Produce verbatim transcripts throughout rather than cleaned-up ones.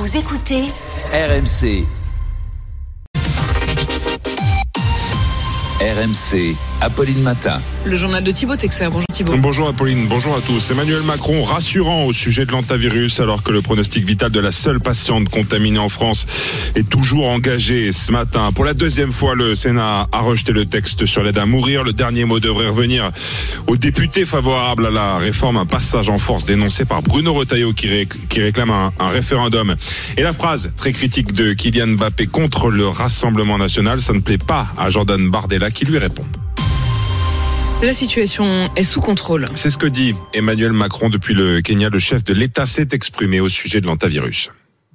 Vous écoutez R M C. R M C, Apolline Matin. Le journal de Thibaut Texer. Bonjour Thibaut. Bonjour Apolline, bonjour à tous. Emmanuel Macron rassurant au sujet de l'hantavirus alors que le pronostic vital de la seule patiente contaminée en France est toujours engagé ce matin. Pour la deuxième fois, le Sénat a rejeté le texte sur l'aide à mourir. Le dernier mot devrait revenir aux députés favorables à la réforme, un passage en force dénoncé par Bruno Retailleau qui, ré- qui réclame un, un référendum. Et la phrase très critique de Kylian Mbappé contre le Rassemblement national, ça ne plaît pas à Jordan Bardella qui lui répond. La situation est sous contrôle. C'est ce que dit Emmanuel Macron depuis le Kenya. Le chef de l'État s'est exprimé au sujet de l'hantavirus.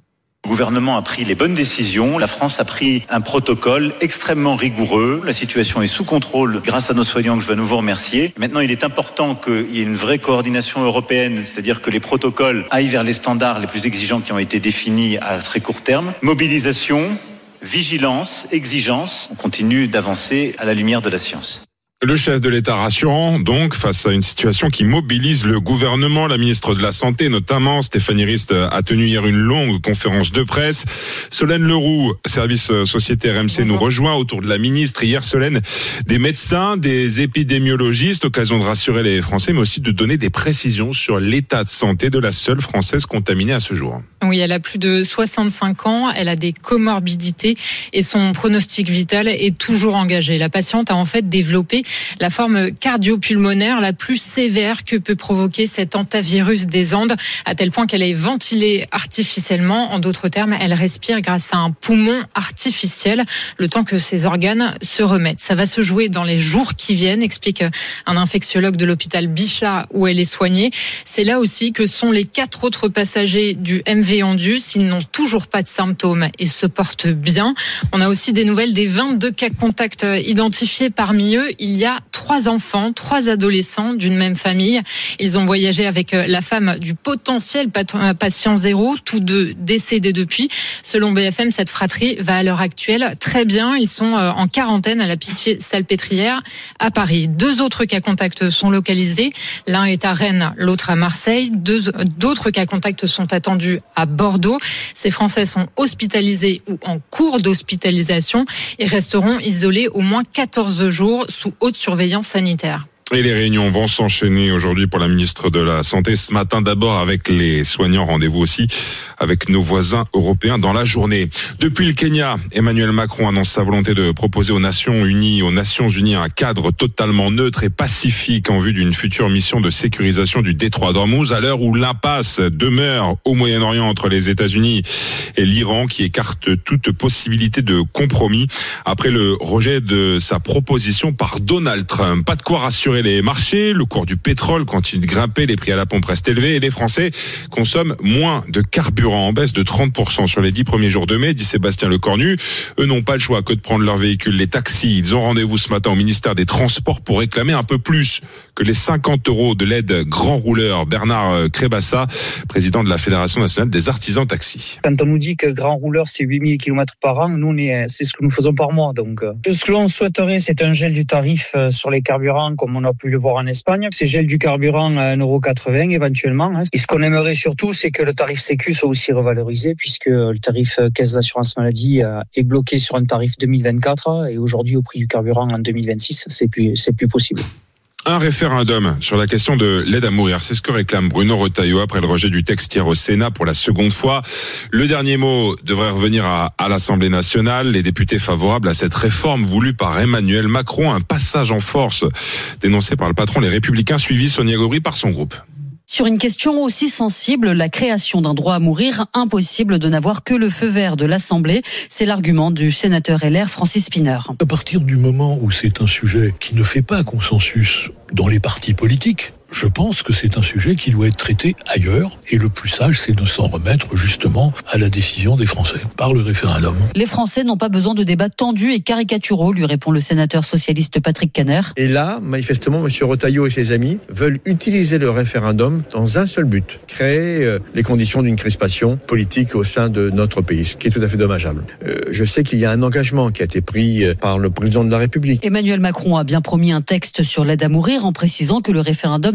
Le gouvernement a pris les bonnes décisions. La France a pris un protocole extrêmement rigoureux. La situation est sous contrôle grâce à nos soignants que je veux à nouveau remercier. Maintenant, il est important qu'il y ait une vraie coordination européenne, c'est-à-dire que les protocoles aillent vers les standards les plus exigeants qui ont été définis à très court terme. Mobilisation, vigilance, exigence. On continue d'avancer à la lumière de la science. Le chef de l'État rassurant, donc, face à une situation qui mobilise le gouvernement. La ministre de la Santé, notamment, Stéphanie Rist, a tenu hier une longue conférence de presse. Solène Leroux, service Société R M C, nous rejoint autour de la ministre. Hier, Solène, des médecins, des épidémiologistes, occasion de rassurer les Français, mais aussi de donner des précisions sur l'état de santé de la seule Française contaminée à ce jour. Oui, elle a plus de soixante-cinq ans, elle a des comorbidités et son pronostic vital est toujours engagé. La patiente a en fait développé la forme cardio-pulmonaire la plus sévère que peut provoquer cet hantavirus des Andes, à tel point qu'elle est ventilée artificiellement. En d'autres termes, elle respire grâce à un poumon artificiel, le temps que ses organes se remettent. Ça va se jouer dans les jours qui viennent, explique un infectiologue de l'hôpital Bichat où elle est soignée. C'est là aussi que sont les quatre autres passagers du M V Andus. Ils n'ont toujours pas de symptômes et se portent bien. On a aussi des nouvelles des vingt-deux cas contacts identifiés. Parmi eux, il y a trois enfants, trois adolescents d'une même famille. Ils ont voyagé avec la femme du potentiel patient zéro, tous deux décédés depuis. Selon B F M, cette fratrie va à l'heure actuelle très bien. Ils sont en quarantaine à la Pitié-Salpêtrière à Paris. Deux autres cas contacts sont localisés. L'un est à Rennes, l'autre à Marseille. Deux, d'autres cas contacts sont attendus à Bordeaux. Ces Français sont hospitalisés ou en cours d'hospitalisation et resteront isolés au moins quatorze jours sous haute surveillance sanitaire. Et les réunions vont s'enchaîner aujourd'hui pour la ministre de la Santé. Ce matin, d'abord avec les soignants, rendez-vous aussi avec nos voisins européens dans la journée. Depuis le Kenya, Emmanuel Macron annonce sa volonté de proposer aux Nations Unies, aux Nations Unies un cadre totalement neutre et pacifique en vue d'une future mission de sécurisation du détroit d'Ormuz, à l'heure où l'impasse demeure au Moyen-Orient entre les États-Unis et l'Iran, qui écarte toute possibilité de compromis après le rejet de sa proposition par Donald Trump. Pas de quoi rassurer les marchés, le cours du pétrole continue de grimper, les prix à la pompe restent élevés et les Français consomment moins de carburant, en baisse de trente pour cent sur les dix premiers jours de mai, dit Sébastien Lecornu. Eux n'ont pas le choix que de prendre leur véhicule. Les taxis, ils ont rendez-vous ce matin au ministère des Transports pour réclamer un peu plus que les cinquante euros de l'aide grand rouleur. Bernard Crébassa, président de la Fédération nationale des artisans taxis. Quand on nous dit que grand rouleur c'est huit mille kilomètres par an, nous on est, c'est ce que nous faisons par mois. Donc, ce que l'on souhaiterait, c'est un gel du tarif sur les carburants comme on a pu le voir en Espagne. C'est gel du carburant à un euro quatre-vingts éventuellement. Et ce qu'on aimerait surtout, c'est que le tarif Sécu soit aussi revalorisé, puisque le tarif caisse d'assurance maladie est bloqué sur un tarif deux mille vingt-quatre et aujourd'hui au prix du carburant en deux mille vingt-six, c'est plus, c'est plus possible. Un référendum sur la question de l'aide à mourir, c'est ce que réclame Bruno Retailleau après le rejet du texte hier au Sénat pour la seconde fois. Le dernier mot devrait revenir à, à l'Assemblée nationale. Les députés favorables à cette réforme voulue par Emmanuel Macron, un passage en force dénoncé par le patron Les Républicains, suivi Sonia Gobry par son groupe. Sur une question aussi sensible, la création d'un droit à mourir, impossible de n'avoir que le feu vert de l'Assemblée. C'est l'argument du sénateur L R Francis Szpiner. À partir du moment où c'est un sujet qui ne fait pas consensus dans les partis politiques, je pense que c'est un sujet qui doit être traité ailleurs et le plus sage, c'est de s'en remettre justement à la décision des Français par le référendum. Les Français n'ont pas besoin de débats tendus et caricaturaux, lui répond le sénateur socialiste Patrick Kanner. Et là, manifestement, M. Retailleau et ses amis veulent utiliser le référendum dans un seul but, créer euh, les conditions d'une crispation politique au sein de notre pays, ce qui est tout à fait dommageable. Euh, je sais qu'il y a un engagement qui a été pris par le président de la République. Emmanuel Macron a bien promis un texte sur l'aide à mourir en précisant que le référendum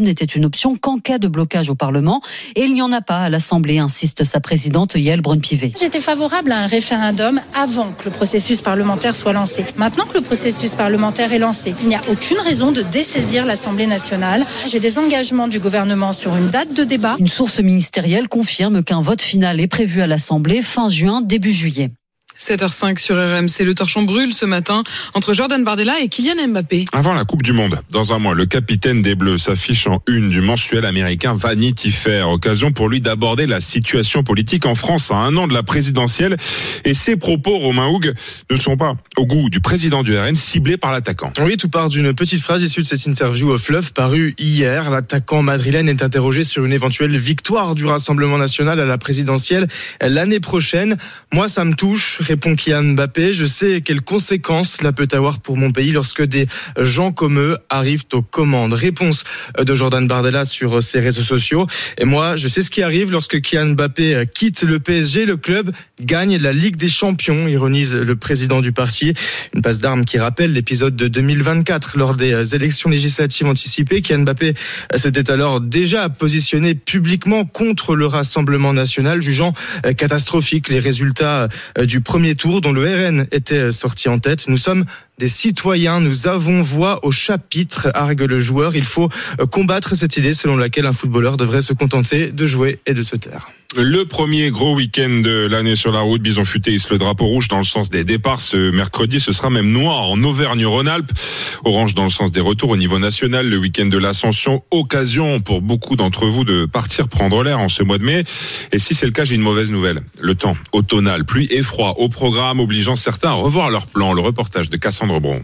n'était une option qu'en cas de blocage au Parlement. Et il n'y en a pas à l'Assemblée, insiste sa présidente Yaël Braun-Pivet. J'étais favorable à un référendum avant que le processus parlementaire soit lancé. Maintenant que le processus parlementaire est lancé, il n'y a aucune raison de dessaisir l'Assemblée nationale. J'ai des engagements du gouvernement sur une date de débat. Une source ministérielle confirme qu'un vote final est prévu à l'Assemblée fin juin, début juillet. sept heures cinq sur R M C, le torchon brûle ce matin entre Jordan Bardella et Kylian Mbappé. Avant la Coupe du Monde, dans un mois, le capitaine des Bleus s'affiche en une du mensuel américain Vanity Fair. Occasion pour lui d'aborder la situation politique en France à un an de la présidentielle. Et ses propos, Romain Houg, ne sont pas au goût du président du R N, ciblé par l'attaquant. Oui, tout part d'une petite phrase issue de cette interview au Fleuve parue hier. L'attaquant madrilène est interrogé sur une éventuelle victoire du Rassemblement national à la présidentielle l'année prochaine. Moi, ça me touche, répond Kylian Mbappé. Je sais quelles conséquences cela peut avoir pour mon pays lorsque des gens comme eux arrivent aux commandes. Réponse de Jordan Bardella sur ses réseaux sociaux. Et moi, je sais ce qui arrive lorsque Kylian Mbappé quitte le P S G. Le club gagne la Ligue des Champions, ironise le président du parti. Une passe d'armes qui rappelle l'épisode de deux mille vingt-quatre lors des élections législatives anticipées. Kylian Mbappé s'était alors déjà positionné publiquement contre le Rassemblement national, jugeant catastrophique les résultats du premier tour dont le R N était sorti en tête. Nous sommes des citoyens, nous avons voix au chapitre, argue le joueur. Il faut combattre cette idée selon laquelle un footballeur devrait se contenter de jouer et de se taire. Le premier gros week-end de l'année sur la route, Bison Futé hisse le drapeau rouge dans le sens des départs. Ce mercredi, ce sera même noir en Auvergne-Rhône-Alpes. Orange dans le sens des retours au niveau national. Le week-end de l'Ascension, occasion pour beaucoup d'entre vous de partir prendre l'air en ce mois de mai. Et si c'est le cas, j'ai une mauvaise nouvelle. Le temps automnal, pluie et froid au programme, obligeant certains à revoir leur plan. Le reportage de Cassandre Bron.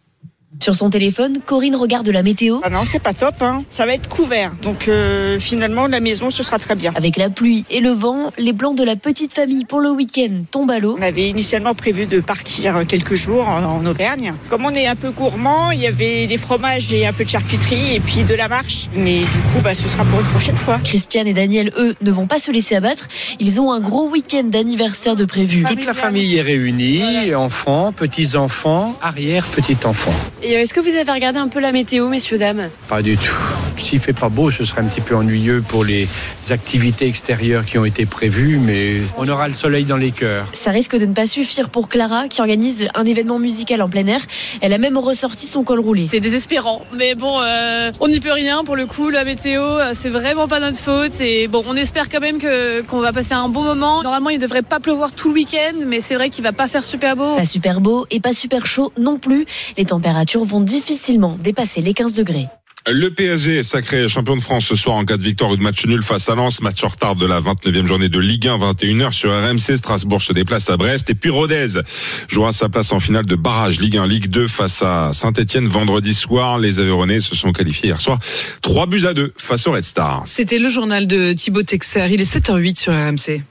Sur son téléphone, Corinne regarde la météo. Ah non, c'est pas top, hein. Ça va être couvert. Donc euh, finalement, la maison, ce sera très bien. Avec la pluie et le vent, les plans de la petite famille pour le week-end tombent à l'eau. On avait initialement prévu de partir quelques jours en, en Auvergne. Comme on est un peu gourmand, il y avait des fromages et un peu de charcuterie et puis de la marche. Mais du coup, bah, ce sera pour une prochaine fois. Christiane et Daniel, eux, ne vont pas se laisser abattre. Ils ont un gros week-end d'anniversaire de prévu. Toute la famille est réunie, enfants, petits-enfants, arrière-petits-enfants. Et est-ce que vous avez regardé un peu la météo, messieurs, dames ? Pas du tout. S'il fait pas beau, ce serait un petit peu ennuyeux pour les activités extérieures qui ont été prévues, mais on aura le soleil dans les cœurs. Ça risque de ne pas suffire pour Clara, qui organise un événement musical en plein air. Elle a même ressorti son col roulé. C'est désespérant, mais bon, euh, on n'y peut rien pour le coup. La météo, c'est vraiment pas notre faute. Et bon, on espère quand même que, qu'on va passer un bon moment. Normalement, il ne devrait pas pleuvoir tout le week-end, mais c'est vrai qu'il va pas faire super beau. Pas super beau et pas super chaud non plus. Les températures vont difficilement dépasser les quinze degrés. Le P S G est sacré champion de France ce soir en cas de victoire ou de match nul face à Lens. Match en retard de la vingt-neuvième journée de Ligue un, vingt et une heures sur R M C. Strasbourg se déplace à Brest. Et puis Rodez jouera sa place en finale de barrage Ligue un, Ligue deux face à Saint-Etienne vendredi soir. Les Aveyronnais se sont qualifiés hier soir trois buts à deux face au Red Star. C'était le journal de Thibaut Texer. Il est sept heures huit sur R M C.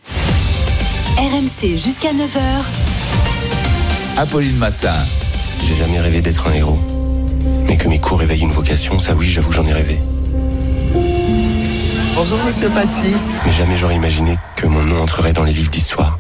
R M C jusqu'à neuf heures. Apolline Matin. J'ai jamais rêvé d'être un héros. Mais que mes cours éveillent une vocation, ça oui, j'avoue, j'en ai rêvé. Bonjour, monsieur Paty. Mais jamais j'aurais imaginé que mon nom entrerait dans les livres d'histoire.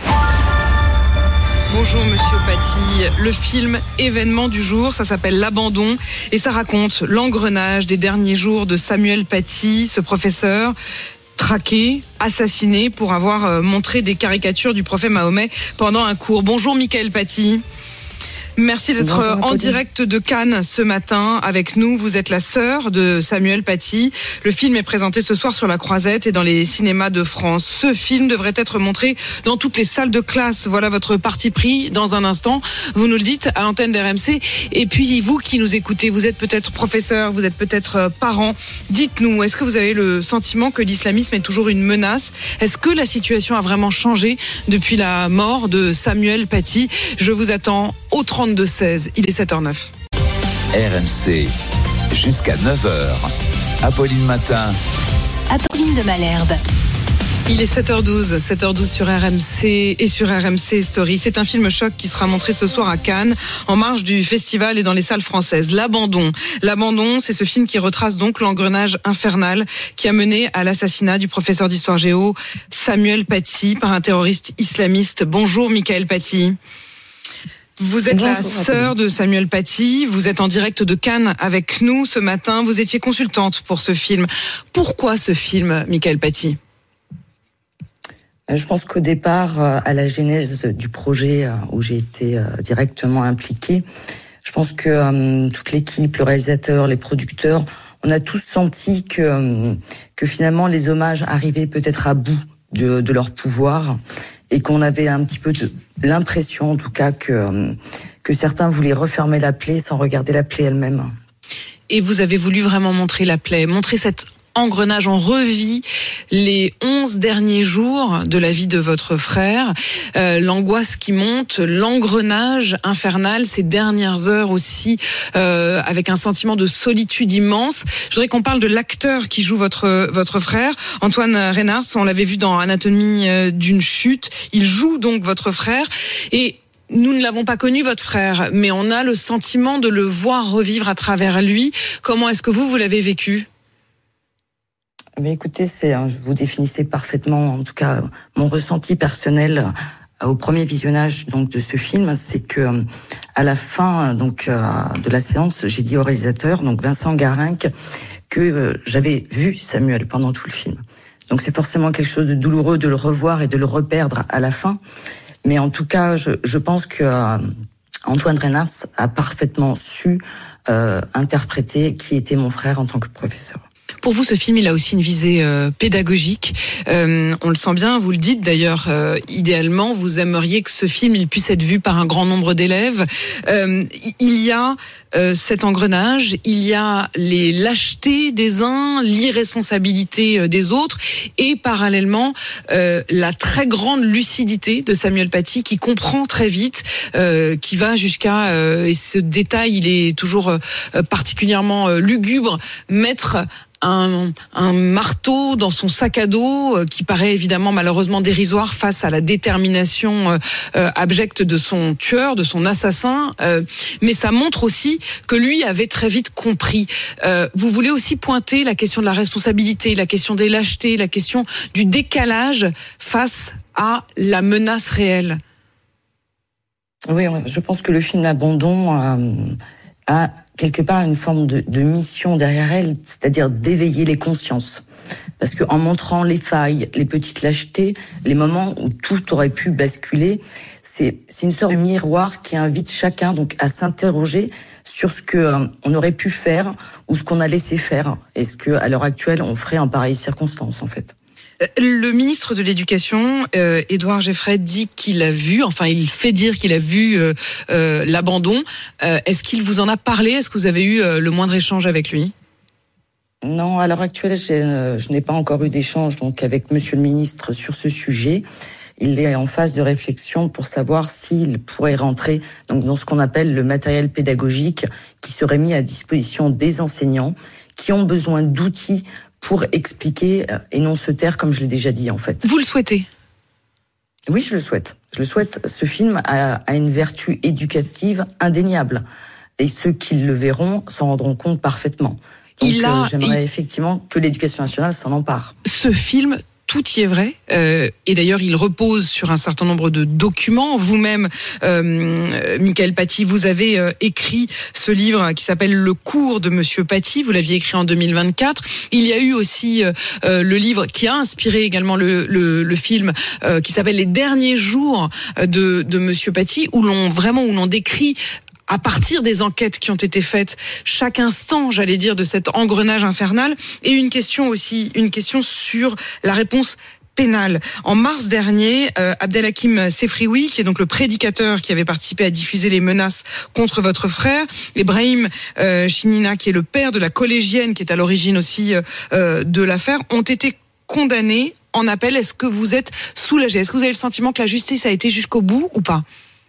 Bonjour Monsieur Paty, le film événement du jour, ça s'appelle L'Abandon et ça raconte l'engrenage des derniers jours de Samuel Paty, ce professeur traqué, assassiné pour avoir montré des caricatures du prophète Mahomet pendant un cours. Bonjour Mickaël Paty. Merci d'être Bonjour, en direct de Cannes ce matin avec nous. Vous êtes la sœur de Samuel Paty. Le film est présenté ce soir sur la Croisette et dans les cinémas de France. Ce film devrait être montré dans toutes les salles de classe. Voilà votre parti pris dans un instant. Vous nous le dites à l'antenne d'R M C. Et puis vous qui nous écoutez, vous êtes peut-être professeur, vous êtes peut-être parent. Dites-nous, est-ce que vous avez le sentiment que l'islamisme est toujours une menace ? Est-ce que la situation a vraiment changé depuis la mort de Samuel Paty ? Je vous attends au trente-deux seize, il est sept heures neuf. R M C, jusqu'à neuf heures. Apolline Matin. Apolline de Malherbe. Il est sept heures douze, sept heures douze sur R M C et sur R M C Story. C'est un film choc qui sera montré ce soir à Cannes, en marge du festival et dans les salles françaises. L'Abandon. L'Abandon, c'est ce film qui retrace donc l'engrenage infernal qui a mené à l'assassinat du professeur d'histoire géo Samuel Paty par un terroriste islamiste. Bonjour Mickaël Paty. Vous êtes la sœur de Samuel Paty, vous êtes en direct de Cannes avec nous ce matin, vous étiez consultante pour ce film. Pourquoi ce film, Mickaëlle Paty ? Je pense qu'au départ, à la genèse du projet où j'ai été directement impliquée, je pense que euh, toute l'équipe, le réalisateur, les producteurs, on a tous senti que, euh, que finalement les hommages arrivaient peut-être à bout de, de leur pouvoir et qu'on avait un petit peu de, l'impression, en tout cas, que, euh, que certains voulaient refermer la plaie sans regarder la plaie elle-même. Et vous avez voulu vraiment montrer la plaie, montrer cette engrenage. On revit les onze derniers jours de la vie de votre frère, euh, l'angoisse qui monte, l'engrenage infernal, ces dernières heures aussi, euh, avec un sentiment de solitude immense. Je voudrais qu'on parle de l'acteur qui joue votre votre frère, Antoine Reynards. On l'avait vu dans Anatomie d'une chute. Il joue donc votre frère et nous ne l'avons pas connu, votre frère, mais on a le sentiment de le voir revivre à travers lui. Comment est-ce que vous, vous l'avez vécu ? Mais écoutez, c'est, vous définissez parfaitement, en tout cas, mon ressenti personnel au premier visionnage donc de ce film, c'est que à la fin donc de la séance, j'ai dit au réalisateur, donc Vincent Garinck, que j'avais vu Samuel pendant tout le film. Donc c'est forcément quelque chose de douloureux de le revoir et de le reperdre à la fin. Mais en tout cas, je, je pense que euh, Antoine Reynards a parfaitement su euh, interpréter qui était mon frère en tant que professeur. Pour vous, ce film, il a aussi une visée euh, pédagogique. Euh, on le sent bien, vous le dites d'ailleurs, euh, idéalement, vous aimeriez que ce film il puisse être vu par un grand nombre d'élèves. Euh, il y a euh, cet engrenage, il y a les lâchetés des uns, l'irresponsabilité des autres, et parallèlement, euh, la très grande lucidité de Samuel Paty, qui comprend très vite, euh, qui va jusqu'à, euh, et ce détail, il est toujours euh, particulièrement euh, lugubre, mettre Un, un marteau dans son sac à dos euh, qui paraît évidemment malheureusement dérisoire face à la détermination euh, euh, abjecte de son tueur, de son assassin. Euh, mais ça montre aussi que lui avait très vite compris. Euh, vous voulez aussi pointer la question de la responsabilité, la question des lâchetés, la question du décalage face à la menace réelle. Oui, je pense que le film L'Abandon euh, a quelque part une forme de, de mission derrière elle, c'est-à-dire d'éveiller les consciences. Parce que en montrant les failles, les petites lâchetés, les moments où tout aurait pu basculer, c'est, c'est une sorte de miroir qui invite chacun donc à s'interroger sur ce que euh, on aurait pu faire ou ce qu'on a laissé faire. Et ce que, à l'heure actuelle, on ferait en pareilles circonstances, en fait. Le ministre de l'Éducation, euh, Édouard Geffray, dit qu'il a vu, enfin il fait dire qu'il a vu euh, euh, l'abandon. Euh, est-ce qu'il vous en a parlé ? Est-ce que vous avez eu euh, le moindre échange avec lui ? Non, à l'heure actuelle, j'ai, euh, je n'ai pas encore eu d'échange donc avec Monsieur le ministre sur ce sujet. Il est en phase de réflexion pour savoir s'il pourrait rentrer donc dans ce qu'on appelle le matériel pédagogique qui serait mis à disposition des enseignants qui ont besoin d'outils pour expliquer et non se taire, comme je l'ai déjà dit, en fait. Vous le souhaitez ? Oui, je le souhaite. Je le souhaite. Ce film a, a une vertu éducative indéniable. Et ceux qui le verront s'en rendront compte parfaitement. Donc, il a, euh, j'aimerais il... effectivement que l'Éducation nationale s'en empare. Ce film... Tout y est vrai, euh, et d'ailleurs il repose sur un certain nombre de documents. Vous-même, euh, Mickaëlle Paty, vous avez euh, écrit ce livre qui s'appelle Le cours de Monsieur Paty. Vous l'aviez écrit en deux mille vingt-quatre. Il y a eu aussi euh, le livre qui a inspiré également le, le, le film euh, qui s'appelle Les derniers jours de, de Monsieur Paty, où l'on vraiment où l'on décrit à partir des enquêtes qui ont été faites, chaque instant, j'allais dire, de cet engrenage infernal. Et une question aussi, une question sur la réponse pénale. En mars dernier, euh, Abdelhakim Sefrioui, qui est donc le prédicateur qui avait participé à diffuser les menaces contre votre frère, et Brahim euh, Chinina, qui est le père de la collégienne qui est à l'origine aussi euh, de l'affaire, ont été condamnés en appel. Est-ce que vous êtes soulagé ? Est-ce que vous avez le sentiment que la justice a été jusqu'au bout ou pas ?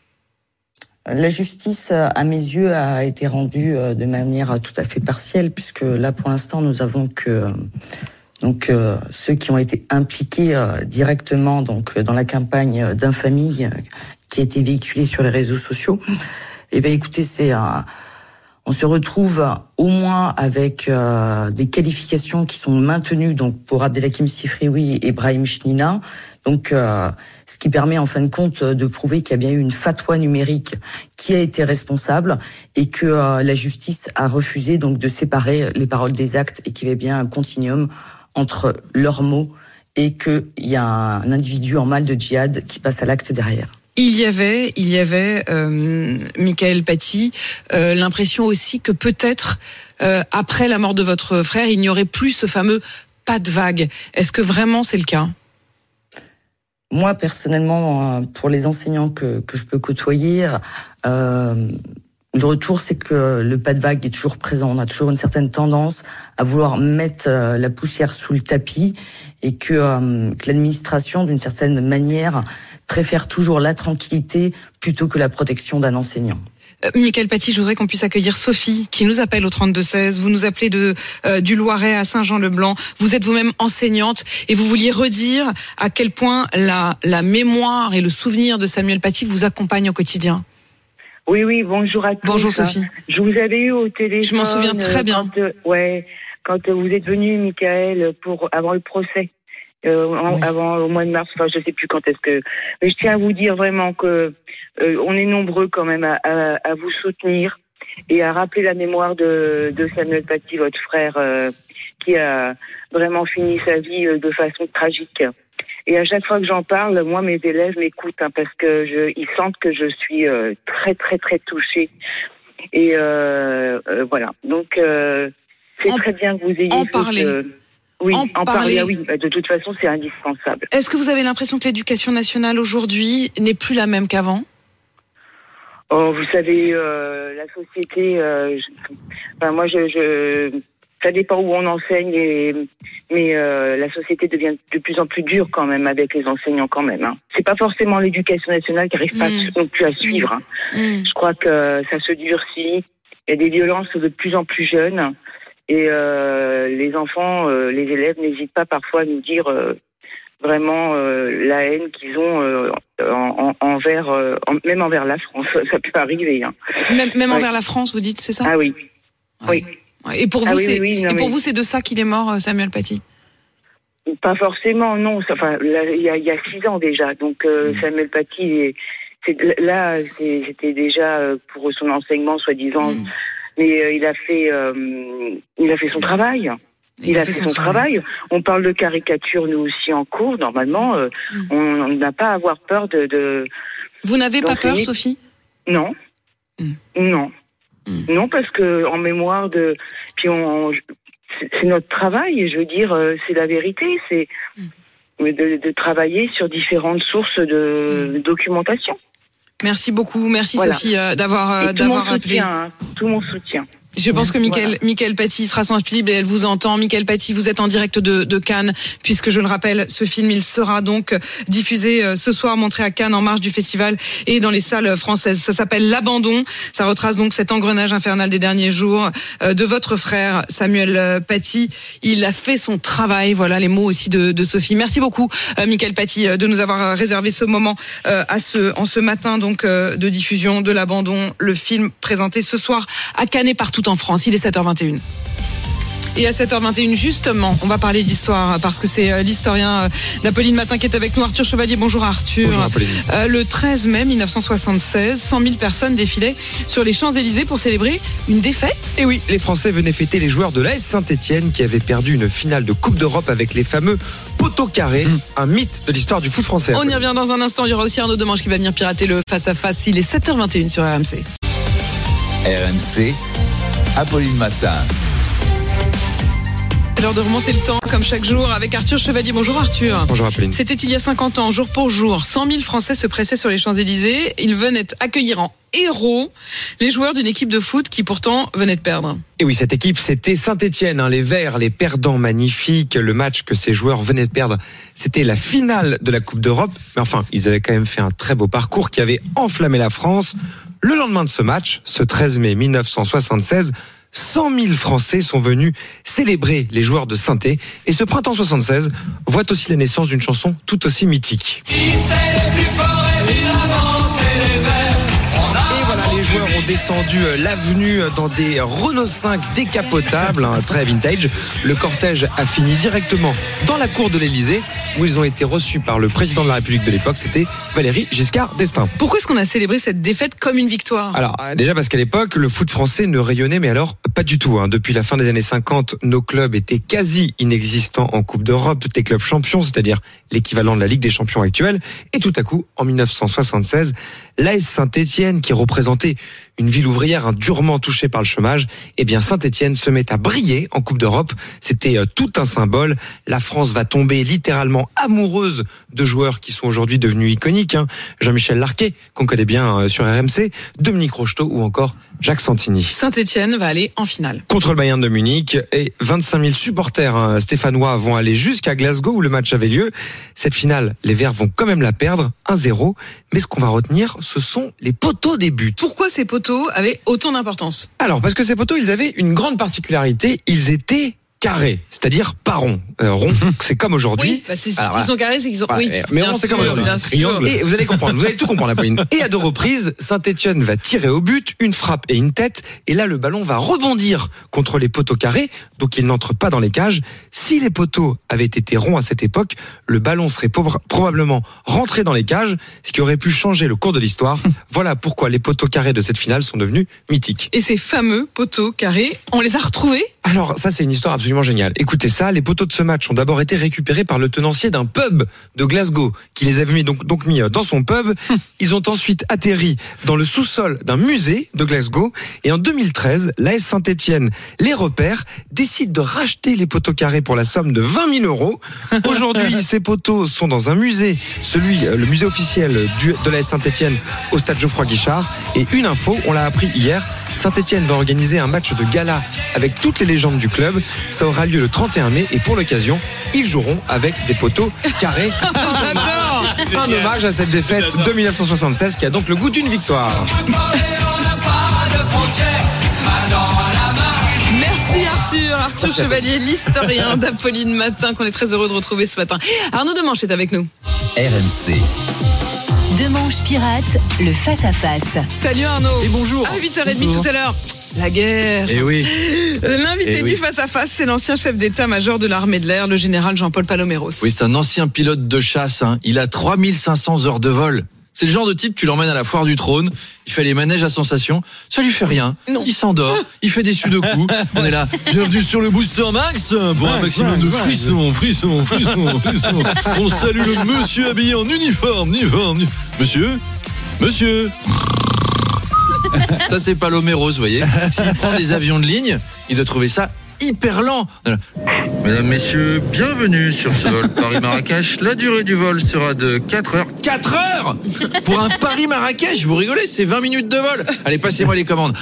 La justice, à mes yeux, a été rendue de manière tout à fait partielle, puisque là, pour l'instant, nous avons que donc euh, ceux qui ont été impliqués euh, directement donc dans la campagne d'infamie euh, qui a été véhiculée sur les réseaux sociaux. Eh ben, écoutez, c'est un on se retrouve au moins avec euh, des qualifications qui sont maintenues donc pour Abdelhakim Sefrioui et Brahim Chinina. Donc, euh, ce qui permet en fin de compte de prouver qu'il y a bien eu une fatwa numérique qui a été responsable et que euh, la justice a refusé donc de séparer les paroles des actes et qu'il y avait bien un continuum entre leurs mots et qu'il y a un individu en mal de djihad qui passe à l'acte derrière. Il y avait, il y avait, euh, Mickaël Paty, euh, l'impression aussi que peut-être euh, après la mort de votre frère, il n'y aurait plus ce fameux pas de vague. Est-ce que vraiment c'est le cas ? Moi, personnellement, pour les enseignants que, que je peux côtoyer, euh, le retour, c'est que le pas de vague est toujours présent. On a toujours une certaine tendance à vouloir mettre la poussière sous le tapis et que, euh, que l'administration, d'une certaine manière, préfère toujours la tranquillité plutôt que la protection d'un enseignant. Euh, Mickaël Paty, je voudrais qu'on puisse accueillir Sophie, qui nous appelle au trente-deux seize. Vous nous appelez de euh, du Loiret à Saint-Jean-le-Blanc. Vous êtes vous-même enseignante et vous vouliez redire à quel point la, la mémoire et le souvenir de Samuel Paty vous accompagnent au quotidien. Oui, oui, bonjour à tous. Bonjour Sophie. Je vous avais eu au téléphone. Je m'en souviens très bien. Quand, euh, ouais, quand vous êtes venu, Mickaël, pour avant le procès. Euh, en, oui. Avant au mois de mars, enfin je sais plus quand est-ce que. Mais je tiens à vous dire vraiment que euh, on est nombreux quand même à, à, à vous soutenir et à rappeler la mémoire de, de Samuel Paty, votre frère, euh, qui a vraiment fini sa vie de façon tragique. Et à chaque fois que j'en parle, moi mes élèves m'écoutent hein, parce que je, ils sentent que je suis euh, très très très touchée. Et euh, euh, voilà. Donc euh, c'est en, très bien que vous ayez en parler. Euh, Oui, en, en parler. parler, ah oui, de toute façon, c'est indispensable. Est-ce que vous avez l'impression que l'éducation nationale aujourd'hui n'est plus la même qu'avant ? Oh, vous savez, euh, la société, euh, je, enfin, moi, je, je, ça dépend où on enseigne, et, mais euh, la société devient de plus en plus dure quand même avec les enseignants quand même. Hein. C'est pas forcément l'éducation nationale qui n'arrive pas mmh. non plus à suivre. Hein. Mmh. Je crois que ça se durcit. Il y a des violences de plus en plus jeunes. Et euh, les enfants, euh, les élèves n'hésitent pas parfois à nous dire euh, vraiment euh, la haine qu'ils ont euh, en, en, envers, euh, en, même envers la France. Ça peut arriver. Hein. Même, même ouais. envers la France, vous dites, c'est ça ? Ah oui. Ouais. Oui. Et pour vous, ah, c'est, oui, oui, non, et pour mais... vous, c'est de ça qu'il est mort, Samuel Paty ? Pas forcément, non. Enfin, là, il y a, il y a six ans déjà. Donc euh, mmh. Samuel Paty, est, c'est, là, c'est, c'était déjà pour son enseignement, soi-disant. Mmh. Mais euh, il a fait, euh, il a fait son travail. Il, il a, a fait, fait son, son travail. travail. On parle de caricature, nous aussi, en cours. Normalement, euh, mmh. on n'a pas à avoir peur de... de Vous n'avez pas peur, Sophie ? Non. Mmh. Non. Mmh. Non, parce que en mémoire de... Puis on, c'est, c'est notre travail, et je veux dire, c'est la vérité. C'est mmh. de, de travailler sur différentes sources de mmh. documentation. Merci beaucoup, merci voilà. Sophie euh, d'avoir euh, tout d'avoir mon appelé. Soutien, hein, tout mon soutien. Je pense que Mickaël, voilà. Mickaël Paty sera sensible et elle vous entend. Mickaël Paty, vous êtes en direct de, de Cannes, puisque je le rappelle, ce film, il sera donc diffusé ce soir, montré à Cannes en marge du festival et dans les salles françaises. Ça s'appelle L'Abandon. Ça retrace donc cet engrenage infernal des derniers jours de votre frère Samuel Paty. Il a fait son travail. Voilà les mots aussi de, de Sophie. Merci beaucoup, Mickaël Paty, de nous avoir réservé ce moment à ce, en ce matin donc de diffusion de L'Abandon, le film présenté ce soir à Cannes et partout en France. Il est sept heures vingt et une. Et à sept heures vingt et une, justement, on va parler d'histoire parce que c'est l'historien d'Apolline Matin qui est avec nous. Arthur Chevalier, bonjour Arthur. Bonjour Apolline. Euh, le treize mai dix-neuf cent soixante-seize, cent mille personnes défilaient sur les Champs-Élysées pour célébrer une défaite. Et oui, les Français venaient fêter les joueurs de l'A S Saint-Etienne qui avaient perdu une finale de Coupe d'Europe avec les fameux poteaux carrés, mmh. un mythe de l'histoire du foot français. On y revient dans un instant. Il y aura aussi Arnaud Demange qui va venir pirater le face-à-face. Il est sept heures vingt et une sur R M C. R M C, Apolline Matin. C'est l'heure de remonter le temps, comme chaque jour, avec Arthur Chevalier. Bonjour Arthur. Bonjour Apolline. C'était il y a cinquante ans, jour pour jour. cent mille Français se pressaient sur les Champs-Élysées. Ils venaient accueillir en héros les joueurs d'une équipe de foot qui pourtant venait de perdre. Et oui, cette équipe, c'était Saint-Etienne, hein, les Verts, les perdants magnifiques. Le match que ces joueurs venaient de perdre, c'était la finale de la Coupe d'Europe. Mais enfin, ils avaient quand même fait un très beau parcours qui avait enflammé la France. Le lendemain de ce match, ce treize mai dix-neuf cent soixante-seize, cent mille Français sont venus célébrer les joueurs de Saint-Étienne. Et ce printemps soixante-seize voit aussi la naissance d'une chanson tout aussi mythique. Qui c'est les plus forts, évidemment, c'est les Verts. On a et voilà, les les joueurs ont descendu l'avenue dans des Renault cinq décapotables, hein, très vintage. Le cortège a fini directement dans la cour de l'Elysée, où ils ont été reçus par le président de la République de l'époque, c'était Valéry Giscard d'Estaing. Pourquoi est-ce qu'on a célébré cette défaite comme une victoire ? Alors, déjà parce qu'à l'époque, le foot français ne rayonnait, mais alors pas du tout. Hein. Depuis la fin des années cinquante, nos clubs étaient quasi inexistants en Coupe d'Europe, des clubs champions, c'est-à-dire l'équivalent de la Ligue des champions actuelle. Et tout à coup, en dix-neuf cent soixante-seize, l'A S Saint-Étienne, qui représentait une ville ouvrière hein, durement touchée par le chômage, eh bien Saint-Étienne se met à briller en Coupe d'Europe. C'était euh, tout un symbole. La France va tomber littéralement amoureuse de joueurs qui sont aujourd'hui devenus iconiques. Hein. Jean-Michel Larquet, qu'on connaît bien euh, sur R M C, Dominique Rocheteau ou encore Jacques Santini. Saint-Étienne va aller en finale. Contre le Bayern de Munich, et vingt-cinq mille supporters hein, stéphanois vont aller jusqu'à Glasgow où le match avait lieu. Cette finale, les Verts vont quand même la perdre, un zéro. Mais ce qu'on va retenir, ce sont les poteaux des buts. Pourquoi ces poteaux avaient autant d'importance ? Alors, parce que ces poteaux, ils avaient une grande particularité, ils étaient carrés, c'est-à-dire pas ronds. Euh, rond, c'est comme aujourd'hui. Oui, bah c'est, Alors, s'ils sont carrés, c'est qu'ils ont. Ouais, oui, mais rond, c'est comme aujourd'hui. Bien sûr. Et vous allez comprendre, vous allez tout comprendre, Apolline. Et à deux reprises, Saint-Étienne va tirer au but, une frappe et une tête, et là le ballon va rebondir contre les poteaux carrés, donc il n'entre pas dans les cages. Si les poteaux avaient été ronds à cette époque, le ballon serait po- probablement rentré dans les cages, ce qui aurait pu changer le cours de l'histoire. Voilà pourquoi les poteaux carrés de cette finale sont devenus mythiques. Et ces fameux poteaux carrés, on les a retrouvés ? Alors ça, c'est une histoire absolument géniale. Écoutez ça, les poteaux de ce match ont d'abord été récupérés par le tenancier d'un pub de Glasgow, qui les avait mis donc, donc mis dans son pub. Ils ont ensuite atterri dans le sous-sol d'un musée de Glasgow. Et en deux mille treize, l'A S Saint-Étienne les repère, décide de racheter les poteaux carrés pour la somme de vingt mille euros. Aujourd'hui, ces poteaux sont dans un musée, celui, le musée officiel du, de l'A S Saint-Étienne au stade Geoffroy Guichard. Et une info, on l'a appris hier, Saint-Étienne va organiser un match de gala avec toutes les légendes du club. Ça aura lieu le trente et un mai et pour l'occasion, ils joueront avec des poteaux carrés. Un hommage à cette défaite de dix-neuf cent soixante-seize qui a donc le goût d'une victoire. Merci Arthur, Arthur Merci Chevalier, l'historien d'Apolline Matin, qu'on est très heureux de retrouver ce matin. Arnaud Demanche est avec nous. R M C. Demanche pirate, le face-à-face. Salut Arnaud. Et bonjour. À huit heures trente tout à l'heure. La guerre. Et oui. L'invité Et du oui. face-à-face, c'est l'ancien chef d'état-major de l'armée de l'air, le général Jean-Paul Paloméros. Oui, c'est un ancien pilote de chasse. Hein. Il a trois mille cinq cents heures de vol. C'est le genre de type, tu l'emmènes à la foire du trône, il fait les manèges à sensation, ça lui fait rien, Non. il s'endort, il fait des sudoku, on est là, bienvenue sur le Booster Max, pour un maximum de frissons, frissons, frissons, frissons. On salue le monsieur habillé en uniforme, uniforme, uni- monsieur, monsieur. Ça c'est Paloméros, vous voyez. S'il prend des avions de ligne, il doit trouver ça hyper lent. Mesdames, messieurs, bienvenue sur ce vol Paris-Marrakech. La durée du vol sera de quatre heures. quatre heures pour un Paris-Marrakech, vous rigolez, c'est vingt minutes de vol. Allez, passez-moi les commandes.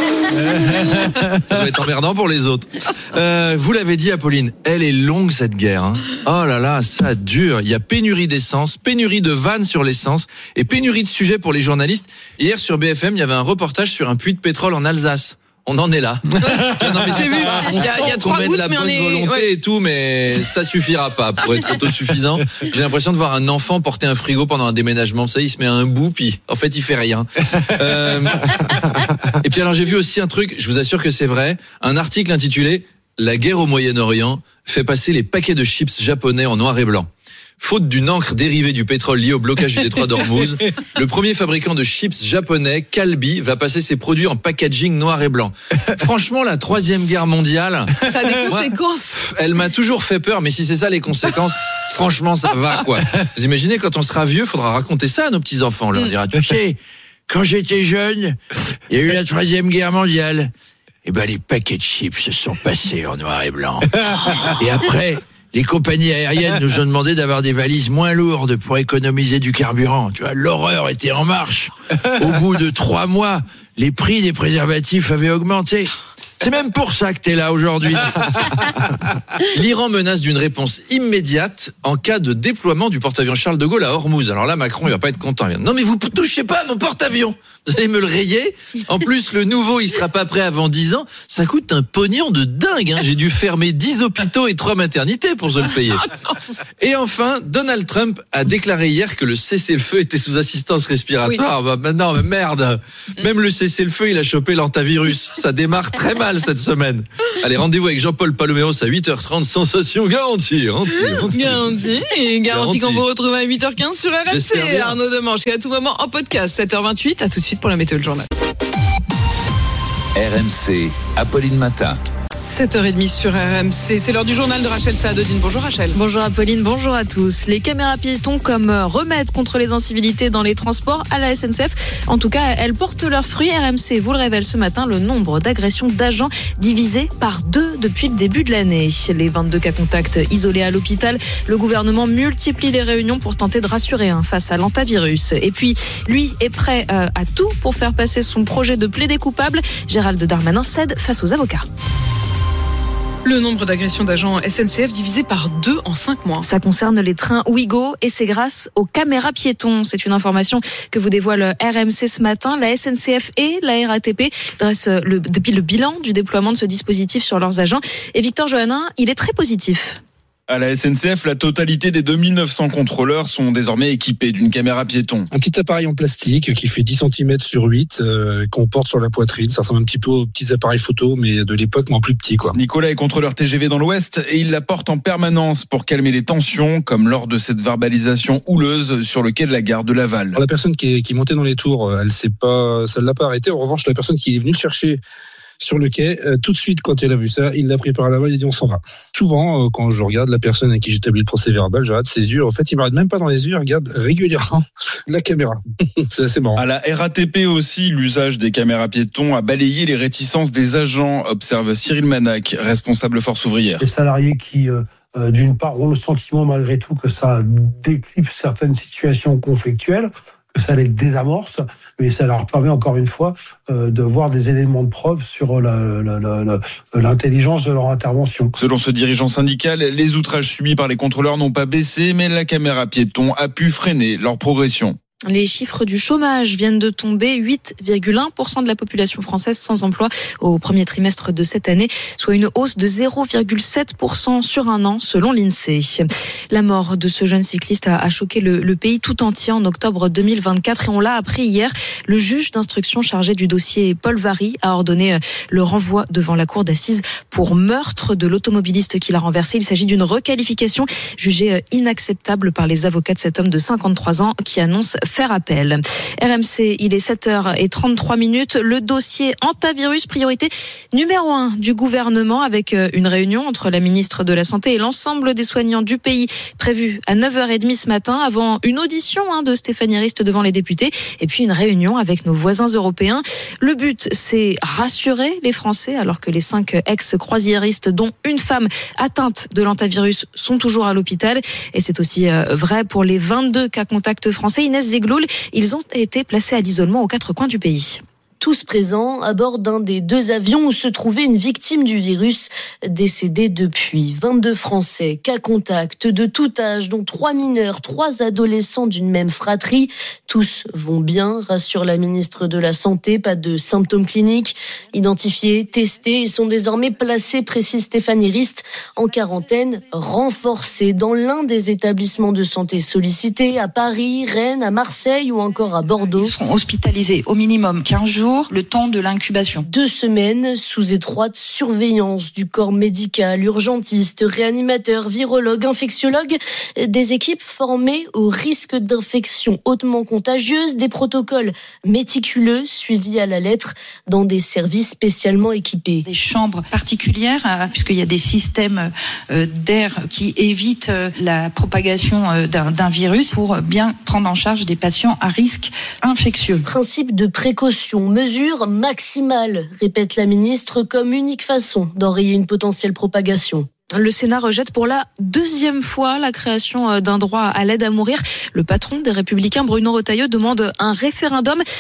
Ça va être emmerdant pour les autres. Euh, vous l'avez dit, Apolline, elle est longue cette guerre. Hein. Oh là là, ça dure. Il y a pénurie d'essence, pénurie de vannes sur l'essence et pénurie de sujets pour les journalistes. Hier sur B F M, il y avait un reportage sur un puits de pétrole en Alsace. On en est là. Non, mais J'ai vu. on Il y a- il y a sent trois qu'on met de gouttes, la mais on bonne est- volonté ouais. et tout, mais ça suffira pas pour être autosuffisant. J'ai l'impression de voir un enfant porter un frigo pendant un déménagement. Vous savez, il se met à un bout, puis en fait, il fait rien. Euh... Et puis alors, j'ai vu aussi un truc, je vous assure que c'est vrai, un article intitulé « La guerre au Moyen-Orient fait passer les paquets de chips japonais en noir et blanc ». Faute d'une encre dérivée du pétrole lié au blocage du détroit d'Ormuz, le premier fabricant de chips japonais, Calbee, va passer ses produits en packaging noir et blanc. Franchement, la troisième guerre mondiale, Ça a des Ouais. conséquences. elle m'a toujours fait peur, mais si c'est ça les conséquences, franchement, ça va, quoi. Vous imaginez, quand on sera vieux, faudra raconter ça à nos petits-enfants. On leur dira, tu sais, quand j'étais jeune, il y a eu la troisième guerre mondiale. Et ben, les paquets de chips se sont passés en noir et blanc. Et après, les compagnies aériennes nous ont demandé d'avoir des valises moins lourdes pour économiser du carburant. Tu vois, l'horreur était en marche. Au bout de trois mois, les prix des préservatifs avaient augmenté. C'est même pour ça que t'es là aujourd'hui. L'Iran menace d'une réponse immédiate en cas de déploiement du porte-avions Charles de Gaulle à Hormuz. Alors là, Macron, il va pas être content. Non, mais vous touchez pas à mon porte-avions. Vous allez me le rayer. En plus, le nouveau, il sera pas prêt avant dix ans. Ça coûte un pognon de dingue. Hein. J'ai dû fermer dix hôpitaux et trois maternités pour se le payer. Et enfin, Donald Trump a déclaré hier que le cessez-le-feu était sous assistance respiratoire. Oui. Bah, maintenant, bah, merde. Même le cessez-le-feu, il a chopé l'antavirus. Ça démarre très mal cette semaine. Allez, rendez-vous avec Jean-Paul Paloméros à huit heures trente. Sensation garantie. Garantie, garantie. Garantie. Et garantie qu'on vous retrouve à huit heures quinze sur R M C. Arnaud Demanche. Et à tout moment en podcast. sept heures vingt-huit. À tout de suite pour la météo, le journal. R M C, Apolline Matin. sept heures trente sur R M C. C'est l'heure du journal de Rachel Saadodine. Bonjour Rachel. Bonjour Apolline, bonjour à tous. Les caméras piétons comme remède contre les incivilités dans les transports à la S N C F. En tout cas, elles portent leurs fruits. R M C vous le révèle ce matin, le nombre d'agressions d'agents divisé par deux depuis le début de l'année. Les vingt-deux cas contacts isolés à l'hôpital. Le gouvernement multiplie les réunions pour tenter de rassurer hein, face à l'antavirus. Et puis, lui est prêt euh, à tout pour faire passer son projet de plaider coupable. Gérald Darmanin cède face aux avocats. Le nombre d'agressions d'agents S N C F divisé par deux en cinq mois. Ça concerne les trains Ouigo et c'est grâce aux caméras piétons. C'est une information que vous dévoile R M C ce matin. La S N C F et la R A T P dressent le, depuis le bilan du déploiement de ce dispositif sur leurs agents. Et Victor Johannin, il est très positif. À la S N C F, la totalité des deux mille neuf cents contrôleurs sont désormais équipés d'une caméra piéton. Un petit appareil en plastique qui fait dix centimètres sur huit, euh, qu'on porte sur la poitrine. Ça ressemble un petit peu aux petits appareils photo, mais de l'époque, mais en plus petit, quoi. Nicolas est contrôleur T G V dans l'Ouest et il la porte en permanence pour calmer les tensions, comme lors de cette verbalisation houleuse sur le quai de la gare de Laval. La personne qui est, qui montait dans les tours, elle s'est pas, ça ne l'a pas arrêté. En revanche, la personne qui est venue le chercher sur le quai, euh, tout de suite quand elle a vu ça, il l'a pris par la main, il a dit on s'en va. Souvent, euh, quand je regarde la personne à qui j'établis le procès verbal, je regarde ses yeux. En fait, il ne regarde même pas dans les yeux, il regarde régulièrement la caméra. C'est assez marrant. À la R A T P aussi, l'usage des caméras piétons a balayé les réticences des agents, observe Cyril Manac, responsable Force ouvrière. Les salariés qui, euh, euh, d'une part, ont le sentiment malgré tout que ça déclipse certaines situations conflictuelles, que ça les désamorce, mais ça leur permet encore une fois euh, de voir des éléments de preuve sur la, la, la, la, l'intelligence de leur intervention. Selon ce dirigeant syndical, les outrages subis par les contrôleurs n'ont pas baissé, mais la caméra piéton a pu freiner leur progression. Les chiffres du chômage viennent de tomber, huit virgule un pour cent de la population française sans emploi au premier trimestre de cette année, soit une hausse de zéro virgule sept pour cent sur un an selon l'INSEE. La mort de ce jeune cycliste a, a choqué le, le pays tout entier en octobre deux mille vingt-quatre et on l'a appris hier. Le juge d'instruction chargé du dossier, Paul Vary, a ordonné le renvoi devant la cour d'assises pour meurtre de l'automobiliste qui l'a renversé. Il s'agit d'une requalification jugée inacceptable par les avocats de cet homme de cinquante-trois ans qui annonce faire appel. R M C, il est sept heures trente-trois minutes. Le dossier antivirus, priorité numéro un du gouvernement, avec une réunion entre la ministre de la Santé et l'ensemble des soignants du pays prévue à neuf heures trente ce matin, avant une audition hein, de Stéphanie Rist devant les députés et puis une réunion avec nos voisins européens. Le but, c'est rassurer les Français alors que les cinq ex-croisiéristes, dont une femme atteinte de l'antivirus, sont toujours à l'hôpital. Et c'est aussi vrai pour les vingt-deux cas contacts français. Inès Zegloul, ils ont été placés à l'isolement aux quatre coins du pays. Tous présents à bord d'un des deux avions où se trouvait une victime du virus décédée depuis. vingt-deux Français, cas contact de tout âge, dont trois mineurs, trois adolescents d'une même fratrie. Tous vont bien, rassure la ministre de la Santé, pas de symptômes cliniques. Identifiés, testés, ils sont désormais placés, précise Stéphanie Rist, en quarantaine renforcée dans l'un des établissements de santé sollicités à Paris, Rennes, à Marseille ou encore à Bordeaux. Ils seront hospitalisés au minimum quinze jours. Le temps de l'incubation. Deux semaines sous étroite surveillance du corps médical, urgentistes, réanimateurs, virologues, infectiologues, des équipes formées au risque d'infection hautement contagieuse, des protocoles méticuleux suivis à la lettre dans des services spécialement équipés. Des chambres particulières, puisqu'il y a des systèmes d'air qui évitent la propagation d'un, d'un virus pour bien prendre en charge des patients à risque infectieux. Principe de précaution, mesure maximale, répète la ministre, comme unique façon d'enrayer une potentielle propagation. Le Sénat rejette pour la deuxième fois la création d'un droit à l'aide à mourir. Le patron des Républicains, Bruno Retailleau, demande un référendum, pas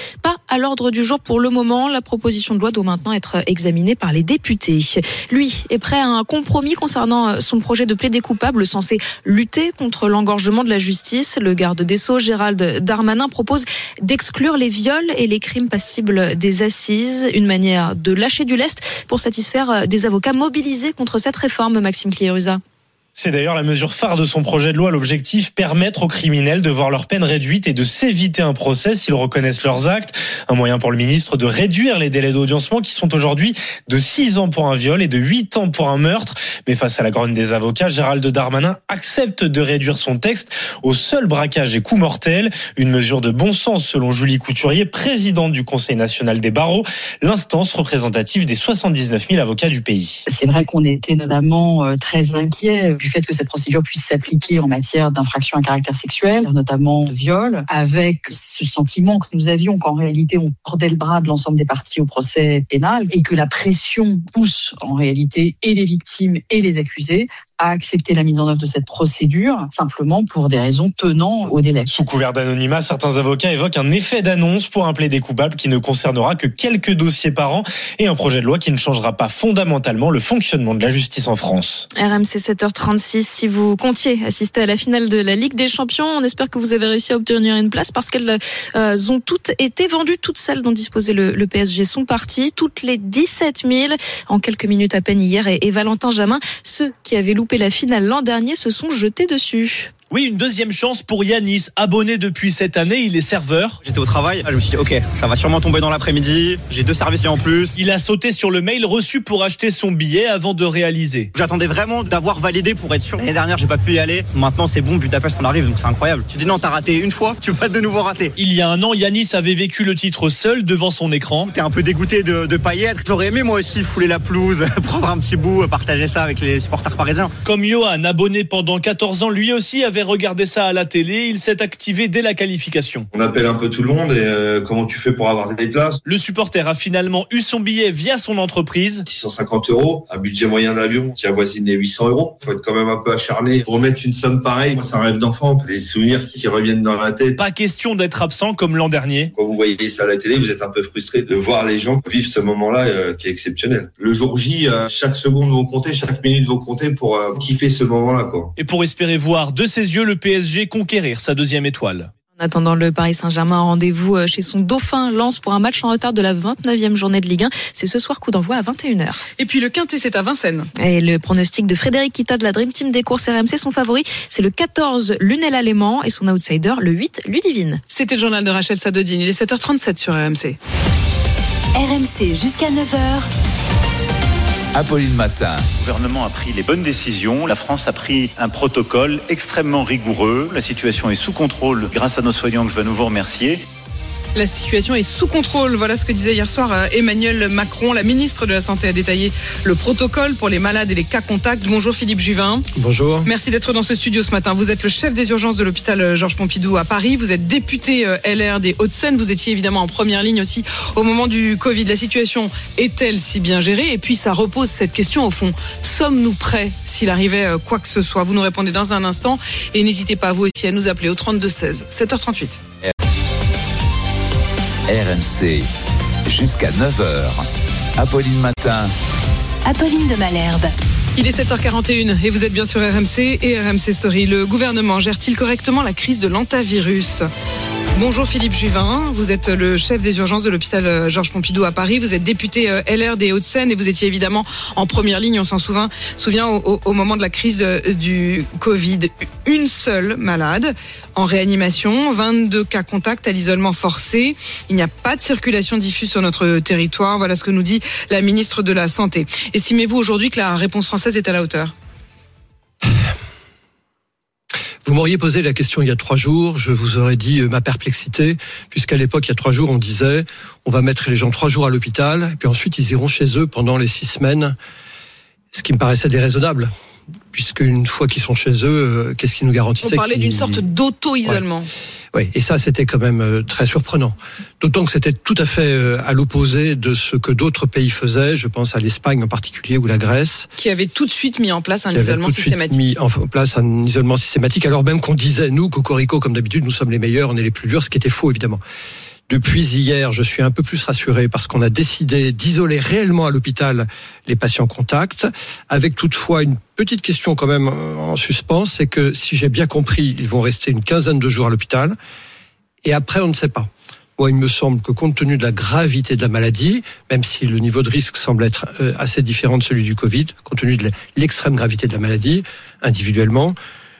à l'ordre du jour pour le moment. La proposition de loi doit maintenant être examinée par les députés. Lui est prêt à un compromis concernant son projet de plaider coupable censé lutter contre l'engorgement de la justice. Le garde des Sceaux, Gérald Darmanin, propose d'exclure les viols et les crimes passibles des assises. Une manière de lâcher du lest pour satisfaire des avocats mobilisés contre cette réforme, Maxime Cléruza. C'est d'ailleurs la mesure phare de son projet de loi. L'objectif, permettre aux criminels de voir leur peine réduite et de s'éviter un procès s'ils reconnaissent leurs actes. Un moyen pour le ministre de réduire les délais d'audiencement qui sont aujourd'hui de six ans pour un viol et de huit ans pour un meurtre. Mais face à la grogne des avocats, Gérald Darmanin accepte de réduire son texte au seul braquage et coup mortel. Une mesure de bon sens selon Julie Couturier, présidente du Conseil national des barreaux, l'instance représentative des soixante-dix-neuf mille avocats du pays. C'est vrai qu'on était notamment très inquiets du fait que cette procédure puisse s'appliquer en matière d'infraction à caractère sexuel, notamment de viol, avec ce sentiment que nous avions qu'en réalité on tordait le bras de l'ensemble des parties au procès pénal et que la pression pousse en réalité et les victimes et les accusés à accepter la mise en œuvre de cette procédure, simplement pour des raisons tenant au délai. Sous couvert d'anonymat, certains avocats évoquent un effet d'annonce pour un plaidé coupable qui ne concernera que quelques dossiers par an et un projet de loi qui ne changera pas fondamentalement le fonctionnement de la justice en France. R M C sept heures trente-six, si vous comptiez assister à la finale de la Ligue des Champions, on espère que vous avez réussi à obtenir une place parce qu'elles euh, ont toutes été vendues. Toutes celles dont disposait le, le P S G sont parties, toutes les dix-sept mille en quelques minutes à peine hier. Et, et Valentin Jamin, ceux qui avaient loupé la finale l'an dernier se sont jetés dessus. Oui, une deuxième chance pour Yanis, abonné depuis cette année, il est serveur. J'étais au travail, je me suis dit ok, ça va sûrement tomber dans l'après-midi, j'ai deux services en plus. Il a sauté sur le mail reçu pour acheter son billet avant de réaliser. J'attendais vraiment d'avoir validé pour être sûr. L'année dernière, j'ai pas pu y aller. Maintenant, c'est bon, Budapest on arrive, donc c'est incroyable. Tu dis non, t'as raté une fois, tu peux pas de nouveau rater. Il y a un an, Yanis avait vécu le titre seul devant son écran. T'es un peu dégoûté de, de pas y être. J'aurais aimé moi aussi fouler la pelouse, prendre un petit bout, partager ça avec les supporters parisiens. Comme Johan, abonné pendant quatorze ans, lui aussi avait regardé ça à la télé, il s'est activé dès la qualification. On appelle un peu tout le monde et euh, comment tu fais pour avoir des places ? Le supporter a finalement eu son billet via son entreprise. six cent cinquante euros, un budget moyen d'avion qui avoisine les huit cents euros. Faut être quand même un peu acharné pour remettre une somme pareille. C'est un rêve d'enfant, des souvenirs qui reviennent dans la tête. Pas question d'être absent comme l'an dernier. Quand vous voyez ça à la télé, vous êtes un peu frustré de voir les gens vivre ce moment-là euh, qui est exceptionnel. Le jour J, euh, chaque seconde va compter, chaque minute va compter pour euh, kiffer ce moment-là, quoi. Et pour espérer voir de ses yeux le P S G conquérir sa deuxième étoile. En attendant, le Paris Saint-Germain, rendez-vous chez son dauphin Lens pour un match en retard de la vingt-neuvième journée de Ligue un. C'est ce soir, coup d'envoi à vingt et une heures. Et puis le Quintet, c'est à Vincennes. Et le pronostic de Frédéric Kita de la Dream Team des courses R M C, son favori, c'est le quatorze Lunella Léman et son outsider, le huit Ludivine. C'était le journal de Rachel Sadodine. Il est sept heures trente-sept sur R M C. R M C jusqu'à neuf heures. Apolline Matin. Le gouvernement a pris les bonnes décisions. La France a pris un protocole extrêmement rigoureux. La situation est sous contrôle grâce à nos soignants que je veux à nouveau remercier. La situation est sous contrôle. Voilà ce que disait hier soir Emmanuel Macron. La ministre de la Santé a détaillé le protocole pour les malades et les cas contacts. Bonjour Philippe Juvin. Bonjour. Merci d'être dans ce studio ce matin. Vous êtes le chef des urgences de l'hôpital Georges Pompidou à Paris. Vous êtes député L R des Hauts-de-Seine. Vous étiez évidemment en première ligne aussi au moment du Covid. La situation est-elle si bien gérée ? Et puis ça repose cette question au fond. Sommes-nous prêts s'il arrivait quoi que ce soit ? Vous nous répondez dans un instant. Et n'hésitez pas vous aussi à nous appeler au trente-deux seize, sept heures trente-huit. R M C, jusqu'à neuf heures. Apolline Matin. Apolline de Malherbe. Il est sept heures quarante et une et vous êtes bien sur R M C et R M C Story. Le gouvernement gère-t-il correctement la crise de l'hantavirus ? Bonjour Philippe Juvin, vous êtes le chef des urgences de l'hôpital Georges Pompidou à Paris. Vous êtes député L R des Hauts-de-Seine et vous étiez évidemment en première ligne, on s'en souvient, souvient au, au moment de la crise du Covid. Une seule malade en réanimation, vingt-deux cas contacts à l'isolement forcé. Il n'y a pas de circulation diffuse sur notre territoire. Voilà ce que nous dit la ministre de la Santé. Estimez-vous aujourd'hui que la réponse française est à la hauteur ? Vous m'auriez posé la question il y a trois jours, je vous aurais dit ma perplexité, puisqu'à l'époque, il y a trois jours, on disait on va mettre les gens trois jours à l'hôpital, et puis ensuite ils iront chez eux pendant les six semaines, ce qui me paraissait déraisonnable, puisque une fois qu'ils sont chez eux, qu'est-ce qui nous garantissait ? On parlait d'une sorte d'auto-isolement. Ouais. Oui, et ça, c'était quand même très surprenant. D'autant que c'était tout à fait à l'opposé de ce que d'autres pays faisaient. Je pense à l'Espagne en particulier ou la Grèce. Qui avait tout de suite mis en place un qui isolement avait tout systématique. De suite mis en place un isolement systématique, alors même qu'on disait, nous, Cocorico, comme d'habitude, nous sommes les meilleurs, on est les plus durs, ce qui était faux, évidemment. Depuis hier, je suis un peu plus rassuré parce qu'on a décidé d'isoler réellement à l'hôpital les patients contacts, avec toutefois une petite question quand même en suspens, c'est que si j'ai bien compris, ils vont rester une quinzaine de jours à l'hôpital, et après on ne sait pas. Moi, il me semble que compte tenu de la gravité de la maladie, même si le niveau de risque semble être assez différent de celui du Covid, compte tenu de l'extrême gravité de la maladie, individuellement,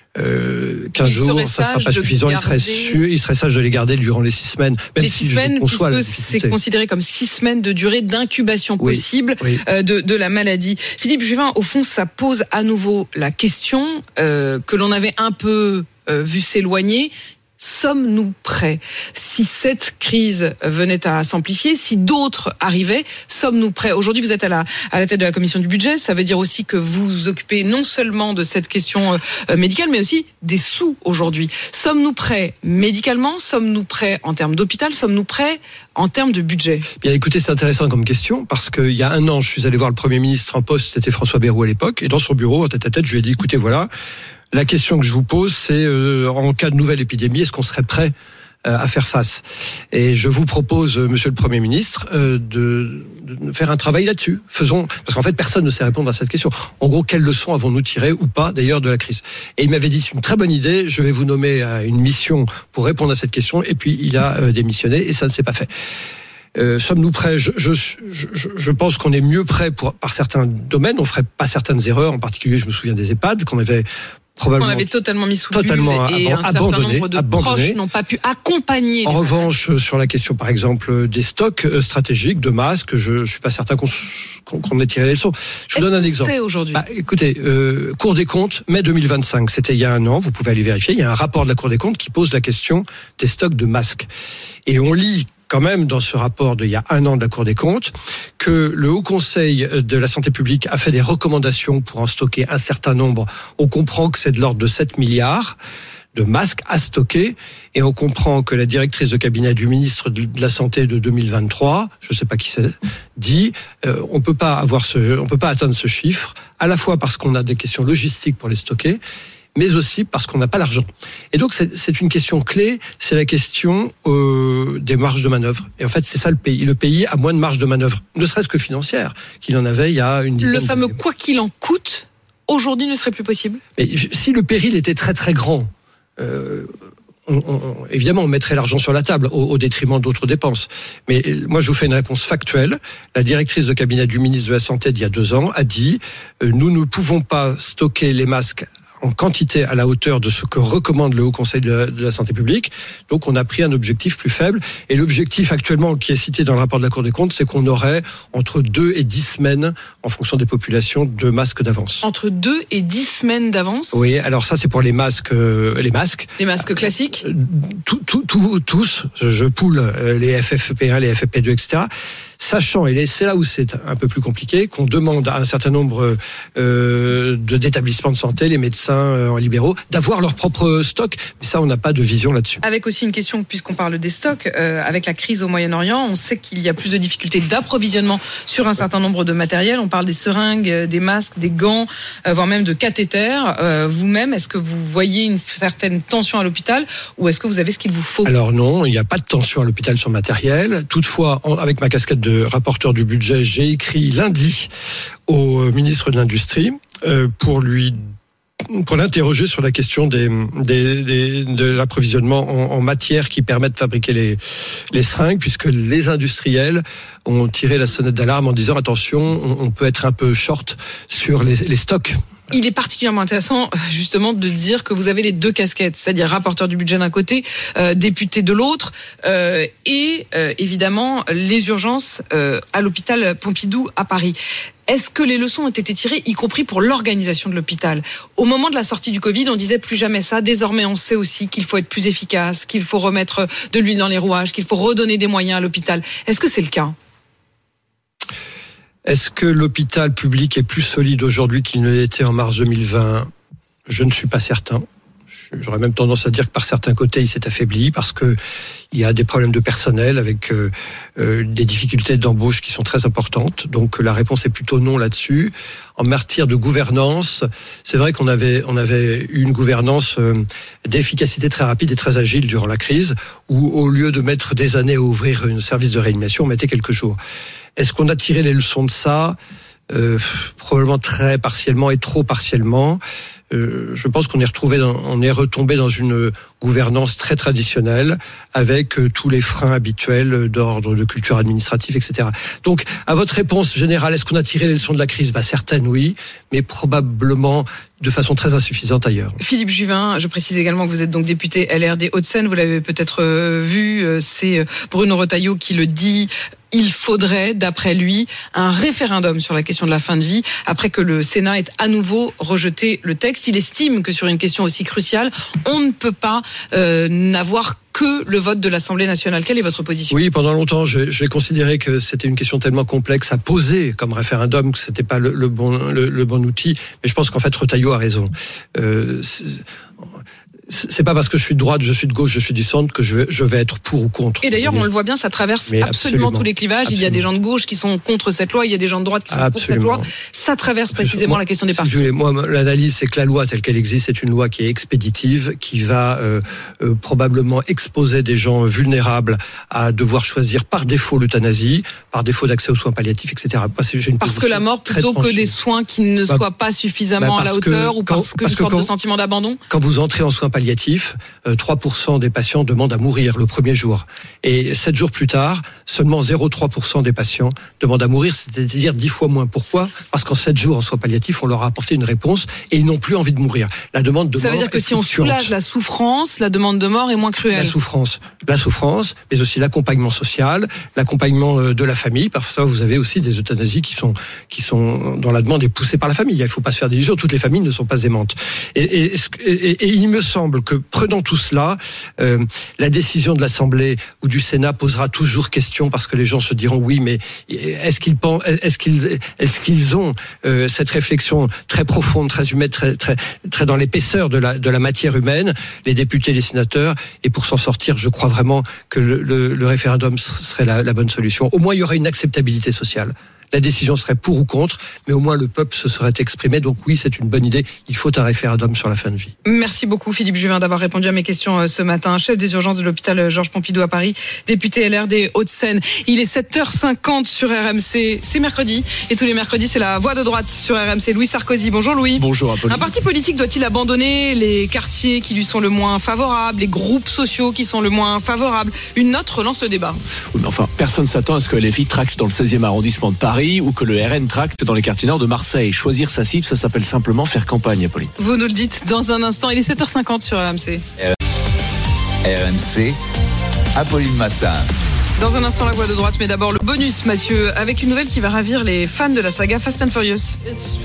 Euh, quinze jours, ça ne sera pas suffisant. Il serait, su, il serait sage de les garder durant les six semaines. Même les si six semaines, je conçois puisque c'est considéré comme six semaines de durée d'incubation oui, possible oui. Euh, de, de la maladie. Philippe Juvin, au fond, ça pose à nouveau la question euh, que l'on avait un peu euh, vu s'éloigner. Sommes-nous prêts ? Si cette crise venait à s'amplifier, si d'autres arrivaient, sommes-nous prêts ? Aujourd'hui, vous êtes à la, à la tête de la commission du budget. Ça veut dire aussi que vous vous occupez non seulement de cette question euh, médicale, mais aussi des sous aujourd'hui. Sommes-nous prêts médicalement ? Sommes-nous prêts en termes d'hôpital ? Sommes-nous prêts en termes de budget ? Bien, écoutez, c'est intéressant comme question, parce qu'il y a un an, je suis allé voir le Premier ministre en poste, c'était François Bayrou à l'époque, et dans son bureau, en tête à tête, je lui ai dit, écoutez, voilà, la question que je vous pose, c'est euh, en cas de nouvelle épidémie, est-ce qu'on serait prêt euh, à faire face ? Et je vous propose, euh, Monsieur le Premier ministre, euh, de, de faire un travail là-dessus. Faisons, parce qu'en fait, personne ne sait répondre à cette question. En gros, quelles leçons avons-nous tirées ou pas, d'ailleurs, de la crise ? Et il m'avait dit, c'est une très bonne idée, je vais vous nommer à une mission pour répondre à cette question. Et puis, il a euh, démissionné et ça ne s'est pas fait. Euh, sommes-nous prêts ? je, je, je, je pense qu'on est mieux prêts pour, par certains domaines. On ferait pas certaines erreurs. En particulier, je me souviens des EHPAD qu'on avait probablement qu'on avait totalement mis sous totalement bulle et un certain nombre de abandonné. proches n'ont pas pu accompagner. En revanche, malades. Sur la question, par exemple, des stocks stratégiques de masques, je, je suis pas certain qu'on, qu'on, qu'on ait tiré les leçons. Je vous donne un exemple. Est-ce qu'on sait aujourd'hui ? Bah, écoutez, euh, Cour des comptes, mai deux mille vingt-cinq, c'était il y a un an. Vous pouvez aller vérifier. Il y a un rapport de la Cour des comptes qui pose la question des stocks de masques. Et on lit quand même dans ce rapport d'il y a un an de la Cour des comptes que le Haut Conseil de la santé publique a fait des recommandations pour en stocker un certain nombre. On comprend que c'est de l'ordre de sept milliards de masques à stocker et on comprend que la directrice de cabinet du ministre de la Santé de deux mille vingt-trois, je ne sais pas qui c'est, dit euh, on peut pas avoir ce, on peut pas atteindre ce chiffre, à la fois parce qu'on a des questions logistiques pour les stocker, mais aussi parce qu'on n'a pas l'argent. Et donc, c'est, c'est une question clé, c'est la question euh, des marges de manœuvre. Et en fait, c'est ça le pays. Le pays a moins de marge de manœuvre, ne serait-ce que financière, qu'il en avait il y a une dizaine d'années. Le fameux quoi qu'il en coûte, aujourd'hui ne serait plus possible ? Mais si le péril était très très grand, euh, on, on, évidemment, on mettrait l'argent sur la table au, au détriment d'autres dépenses. Mais moi, je vous fais une réponse factuelle. La directrice de cabinet du ministre de la Santé d'il y a deux ans a dit euh, « Nous ne pouvons pas stocker les masques en quantité à la hauteur de ce que recommande le Haut Conseil de la, de la Santé publique. Donc, on a pris un objectif plus faible. Et l'objectif actuellement qui est cité dans le rapport de la Cour des comptes, c'est qu'on aurait entre deux et dix semaines, en fonction des populations, de masques d'avance. Entre deux et dix semaines d'avance ? Oui, alors ça, c'est pour les masques. Euh, les masques. Les masques classiques ? tout, tout, tout, Tous, je poule les F F P un, les F F P deux, et cetera. Sachant, et c'est là où c'est un peu plus compliqué, qu'on demande à un certain nombre euh, de, d'établissements de santé, les médecins euh, en libéraux, d'avoir leur propre stock. Mais ça, on n'a pas de vision là-dessus. Avec aussi une question, puisqu'on parle des stocks, euh, avec la crise au Moyen-Orient, on sait qu'il y a plus de difficultés d'approvisionnement sur un certain nombre de matériels. On parle des seringues, des masques, des gants, euh, voire même de cathéters. Euh, vous-même, est-ce que vous voyez une certaine tension à l'hôpital ou est-ce que vous avez ce qu'il vous faut ? Alors non, il n'y a pas de tension à l'hôpital sur le matériel. Toutefois, en, avec ma casquette de rapporteur du budget, j'ai écrit lundi au ministre de l'Industrie euh, pour lui pour l'interroger sur la question des, des, des de l'approvisionnement en, en matières qui permettent de fabriquer les les seringues, puisque les industriels ont tiré la sonnette d'alarme en disant attention, on, on peut être un peu short sur les, les stocks. Il est particulièrement intéressant justement de dire que vous avez les deux casquettes, c'est-à-dire rapporteur du budget d'un côté, euh, député de l'autre, euh, et euh, évidemment les urgences euh, à l'hôpital Pompidou à Paris. Est-ce que les leçons ont été tirées, y compris pour l'organisation de l'hôpital ? Au moment de la sortie du Covid, on disait plus jamais ça. Désormais, on sait aussi qu'il faut être plus efficace, qu'il faut remettre de l'huile dans les rouages, qu'il faut redonner des moyens à l'hôpital. Est-ce que c'est le cas ? Est-ce que l'hôpital public est plus solide aujourd'hui qu'il ne l'était en mars deux mille vingt ? Je ne suis pas certain. j'aurais même tendance à dire que par certains côtés, il s'est affaibli parce que il y a des problèmes de personnel avec euh, euh, des difficultés d'embauche qui sont très importantes. Donc la réponse est plutôt non là-dessus. En matière de gouvernance, c'est vrai qu'on avait on avait eu une gouvernance euh, d'efficacité très rapide et très agile durant la crise, où au lieu de mettre des années à ouvrir un service de réanimation, on mettait quelques jours. Est-ce qu'on a tiré les leçons de ça ? Euh, probablement très partiellement et trop partiellement. Euh, je pense qu'on est retrouvé, dans, on est retombé dans une gouvernance très traditionnelle avec euh, tous les freins habituels d'ordre de culture administrative, et cetera. Donc, à votre réponse générale, est-ce qu'on a tiré les leçons de la crise ? Bah, certaines oui, mais probablement de façon très insuffisante ailleurs. Philippe Juvin, je précise également que vous êtes donc député L R des Hauts-de-Seine. Vous l'avez peut-être vu, c'est Bruno Retailleau qui le dit. Il faudrait, d'après lui, un référendum sur la question de la fin de vie après que le Sénat ait à nouveau rejeté le texte. Il estime que sur une question aussi cruciale, on ne peut pas euh, n'avoir que le vote de l'Assemblée nationale. Quelle est votre position ? Oui, pendant longtemps, j'ai, j'ai considéré que c'était une question tellement complexe à poser comme référendum que c'était pas le, le bon le, le bon outil. Mais je pense qu'en fait, Retailleau a raison. Euh, c'est, c'est pas parce que je suis de droite, je suis de gauche, je suis du centre que je vais, je vais être pour ou contre. Et d'ailleurs, on le voit bien, ça traverse absolument, absolument tous les clivages. Absolument. Il y a des gens de gauche qui sont contre cette loi, il y a des gens de droite qui sont absolument. pour cette loi. Ça traverse précisément moi, la question des partis. Si moi, l'analyse, c'est que la loi telle qu'elle existe, c'est une loi qui est expéditive, qui va euh, euh, probablement exposer des gens vulnérables à devoir choisir par défaut l'euthanasie, par défaut d'accès aux soins palliatifs, et cetera. Moi, j'ai une parce que la mort, plutôt que des soins qui ne bah, soient pas suffisamment bah à la hauteur, que, ou parce que parce une sorte quand, de sentiment d'abandon. Quand vous entrez en soins palliatifs, trois pour cent des patients demandent à mourir le premier jour. Et sept jours plus tard, seulement zéro virgule trois pour cent des patients demandent à mourir, c'est-à-dire dix fois moins. Pourquoi ? Parce qu'en sept jours en soins palliatifs, on leur a apporté une réponse et ils n'ont plus envie de mourir. La demande de Ça mort veut dire que si on soulage la souffrance, la demande de mort est moins cruelle. La souffrance, la souffrance, mais aussi l'accompagnement social, l'accompagnement de la famille. Parfois, vous avez aussi des euthanasies qui sont, qui sont, dont la demande est poussée par la famille. Il ne faut pas se faire d'illusions. Toutes les familles ne sont pas aimantes. Et, et, et, et il me semble que, prenant tout cela, euh, la décision de l'Assemblée ou du Sénat posera toujours question parce que les gens se diront oui, mais est-ce qu'ils pensent, est-ce qu'ils, est-ce qu'ils ont euh, cette réflexion très profonde, très humaine, très, très, très dans l'épaisseur de la, de la matière humaine, les députés, les sénateurs, et pour s'en sortir, je crois vraiment que le, le, le référendum serait la, la bonne solution. Au moins, il y aurait une acceptabilité sociale. La décision serait pour ou contre, mais au moins le peuple se serait exprimé. Donc oui, c'est une bonne idée. Il faut un référendum sur la fin de vie. Merci beaucoup Philippe Juvin d'avoir répondu à mes questions ce matin. Chef des urgences de l'hôpital Georges Pompidou à Paris, député L R des Hauts-de-Seine. Il est sept heures cinquante sur R M C. C'est mercredi. Et tous les mercredis, c'est la voix de droite sur R M C. Louis Sarkozy. Bonjour Louis. Bonjour Apolline. Un parti politique doit-il abandonner les quartiers qui lui sont le moins favorables, les groupes sociaux qui sont le moins favorables ? Une note relance le débat. Oui, mais enfin, personne ne s'attend à ce que L F I tracte dans le seizième arrondissement de Paris ou que le R N tracte dans les quartiers nord de Marseille. Choisir sa cible, ça s'appelle simplement faire campagne, Apolline. Vous nous le dites dans un instant. Il est sept heures cinquante sur R M C. R M C, Apolline Matin. Dans un instant, la voix de droite, mais d'abord le bonus, Mathieu, avec une nouvelle qui va ravir les fans de la saga Fast and Furious.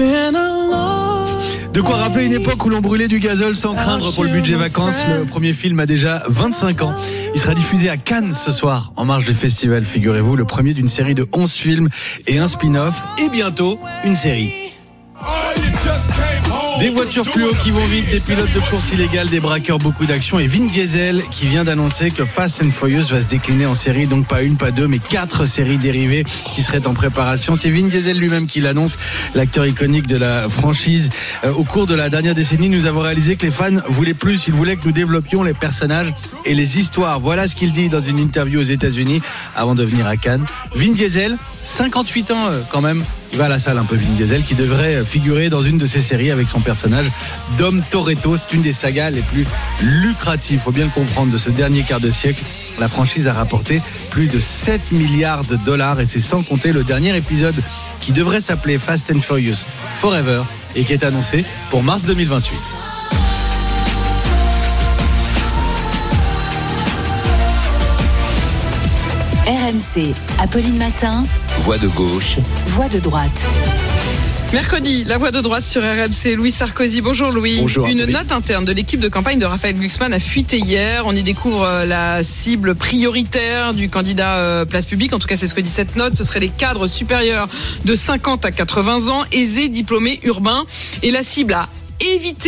De quoi rappeler une époque où l'on brûlait du gazole sans craindre pour le budget vacances. Le premier film a déjà vingt-cinq ans. Il sera diffusé à Cannes ce soir, en marge du festival, figurez-vous. Le premier d'une série de onze films et un spin-off. Et bientôt, une série. Des voitures fluo qui vont vite, des pilotes de course illégales, des braqueurs, beaucoup d'action, et Vin Diesel qui vient d'annoncer que Fast and Furious va se décliner en série, donc pas une, pas deux, mais quatre séries dérivées qui seraient en préparation. C'est Vin Diesel lui-même qui l'annonce, l'acteur iconique de la franchise. Euh, au cours de la dernière décennie, nous avons réalisé que les fans voulaient plus, ils voulaient que nous développions les personnages et les histoires. Voilà ce qu'il dit dans une interview aux États-Unis avant de venir à Cannes. Vin Diesel, cinquante-huit ans euh, quand même. Il va à la salle un peu, Vin Diesel, qui devrait figurer dans une de ses séries avec son personnage Dom Toretto. C'est une des sagas les plus lucratives, faut bien le comprendre, de ce dernier quart de siècle. La franchise a rapporté plus de sept milliards de dollars et c'est sans compter le dernier épisode qui devrait s'appeler Fast and Furious Forever et qui est annoncé pour mars deux mille vingt-huit. R M C, Apolline Matin. Voix de gauche. Voix de droite. Mercredi, la voix de droite sur R M C, Louis Sarkozy. Bonjour Louis. Bonjour. Une Apolline. note interne de l'équipe de campagne de Raphaël Glucksmann a fuité hier. On y découvre la cible prioritaire du candidat Place Publique. En tout cas, c'est ce que dit cette note. Ce seraient les cadres supérieurs de cinquante à quatre-vingts ans, aisés, diplômés, urbains. Et la cible à éviter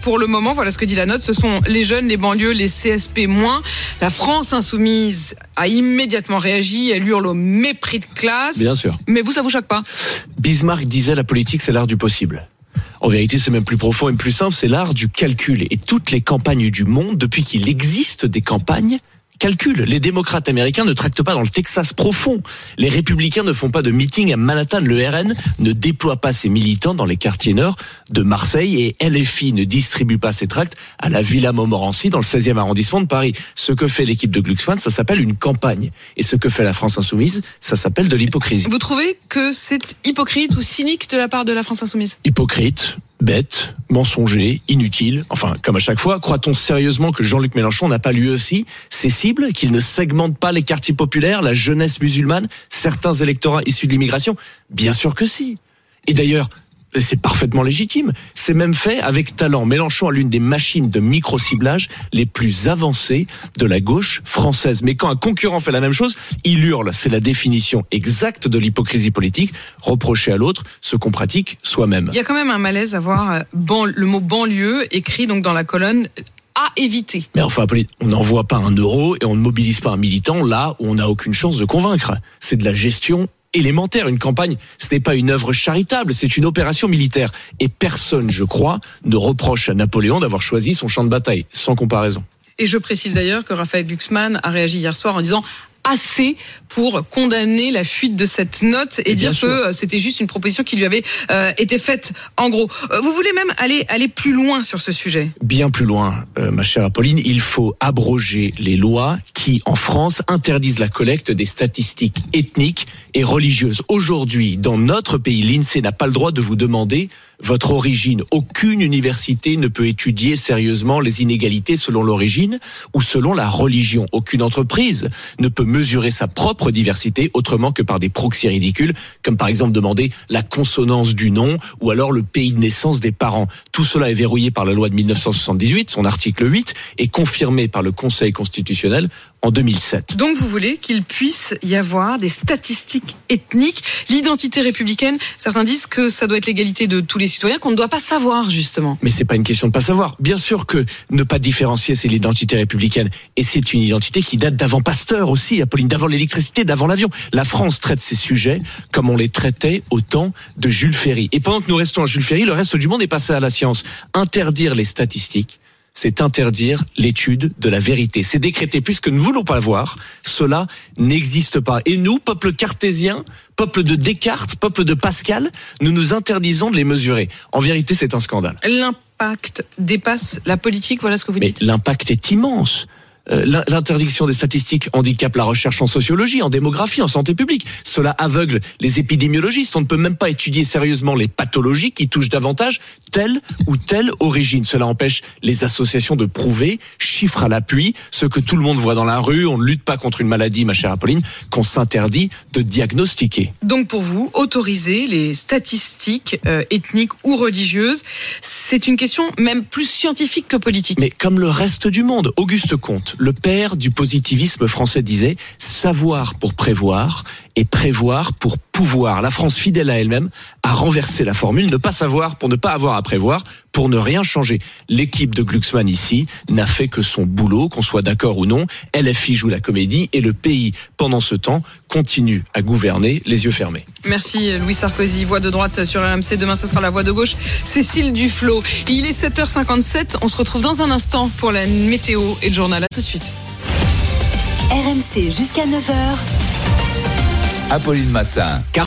pour le moment, voilà ce que dit la note, ce sont les jeunes, les banlieues, les C S P moins. La France insoumise a immédiatement réagi, elle hurle au mépris de classe. Bien sûr. Mais vous, ça vous choque pas? Bismarck disait la politique, c'est l'art du possible. En vérité, c'est même plus profond et plus simple, c'est l'art du calcul. Et toutes les campagnes du monde, depuis qu'il existe des campagnes, calculent. Les démocrates américains ne tractent pas dans le Texas profond. Les républicains ne font pas de meeting à Manhattan. Le R N ne déploie pas ses militants dans les quartiers nord de Marseille et L F I ne distribue pas ses tracts à la Villa Montmorency dans le seizième arrondissement de Paris. Ce que fait l'équipe de Glucksmann, ça s'appelle une campagne. Et ce que fait la France insoumise, ça s'appelle de l'hypocrisie. Vous trouvez que c'est hypocrite ou cynique de la part de la France insoumise? Hypocrite, bête, mensonger, inutile. Enfin, comme à chaque fois, croit-on sérieusement que Jean-Luc Mélenchon n'a pas lui aussi ses cibles, qu'il ne segmente pas les quartiers populaires, la jeunesse musulmane, certains électorats issus de l'immigration? Bien sûr que si. Et d'ailleurs, c'est parfaitement légitime. C'est même fait avec talent. Mélenchon a l'une des machines de micro-ciblage les plus avancées de la gauche française. Mais quand un concurrent fait la même chose, il hurle. C'est la définition exacte de l'hypocrisie politique. Reprocher à l'autre ce qu'on pratique soi-même. Il y a quand même un malaise à voir ban- le mot banlieue écrit donc dans la colonne à éviter. Mais enfin, on n'envoie pas un euro et on ne mobilise pas un militant là où on n'a aucune chance de convaincre. C'est de la gestion élémentaire. Une campagne, ce n'est pas une œuvre charitable, c'est une opération militaire. Et personne, je crois, ne reproche à Napoléon d'avoir choisi son champ de bataille, sans comparaison. Et je précise d'ailleurs que Raphaël Glucksmann a réagi hier soir en disant assez pour condamner la fuite de cette note et, et dire que c'était juste une proposition qui lui avait euh, été faite en gros. Euh, vous voulez même aller aller plus loin sur ce sujet? Bien plus loin, euh, ma chère Apolline, il faut abroger les lois qui, en France, interdisent la collecte des statistiques ethniques et religieuses. Aujourd'hui, dans notre pays, l'INSEE n'a pas le droit de vous demander votre origine. Aucune université ne peut étudier sérieusement les inégalités selon l'origine ou selon la religion. Aucune entreprise ne peut mesurer sa propre diversité autrement que par des proxys ridicules, comme par exemple demander la consonance du nom ou alors le pays de naissance des parents. Tout cela est verrouillé par la loi de mille neuf cent soixante-dix-huit, son article huit, et confirmé par le Conseil constitutionnel en deux mille sept. Donc vous voulez qu'il puisse y avoir des statistiques ethniques, l'identité républicaine, certains disent que ça doit être l'égalité de tous les citoyens, qu'on ne doit pas savoir justement. Mais c'est pas une question de pas savoir. Bien sûr que ne pas différencier, c'est l'identité républicaine. Et c'est une identité qui date d'avant Pasteur aussi, Apolline, d'avant l'électricité, d'avant l'avion. La France traite ces sujets comme on les traitait au temps de Jules Ferry. Et pendant que nous restons à Jules Ferry, le reste du monde est passé à la science. Interdire les statistiques, c'est interdire l'étude de la vérité. C'est décréter, puisque nous ne voulons pas le voir, cela n'existe pas. Et nous, peuple cartésien, peuple de Descartes, peuple de Pascal, nous nous interdisons de les mesurer. En vérité, c'est un scandale. L'impact dépasse la politique, voilà ce que vous dites. Mais l'impact est immense. Euh, l'interdiction des statistiques handicape la recherche en sociologie, en démographie, en santé publique. Cela aveugle les épidémiologistes. On ne peut même pas étudier sérieusement les pathologies qui touchent davantage telle ou telle origine. Cela empêche les associations de prouver, chiffres à l'appui, ce que tout le monde voit dans la rue. On ne lutte pas contre une maladie, ma chère Apolline, qu'on s'interdit de diagnostiquer. Donc pour vous, autoriser les statistiques euh, ethniques ou religieuses, c'est une question même plus scientifique que politique. Mais comme le reste du monde, Auguste Comte, le père du positivisme français, disait « savoir pour prévoir et prévoir pour pouvoir ». La France, fidèle à elle-même, a renversé la formule « ne pas savoir pour ne pas avoir à prévoir, pour ne rien changer ». L'équipe de Glucksmann ici n'a fait que son boulot, qu'on soit d'accord ou non. L F I joue la comédie et le pays, pendant ce temps, continue à gouverner les yeux fermés. Merci Louis Sarkozy, voix de droite sur R M C. Demain, ce sera la voix de gauche, Cécile Duflot. Il est sept heures cinquante-sept, on se retrouve dans un instant pour la météo et le journal. À tout de suite. R M C jusqu'à neuf heures. Apolline Matin.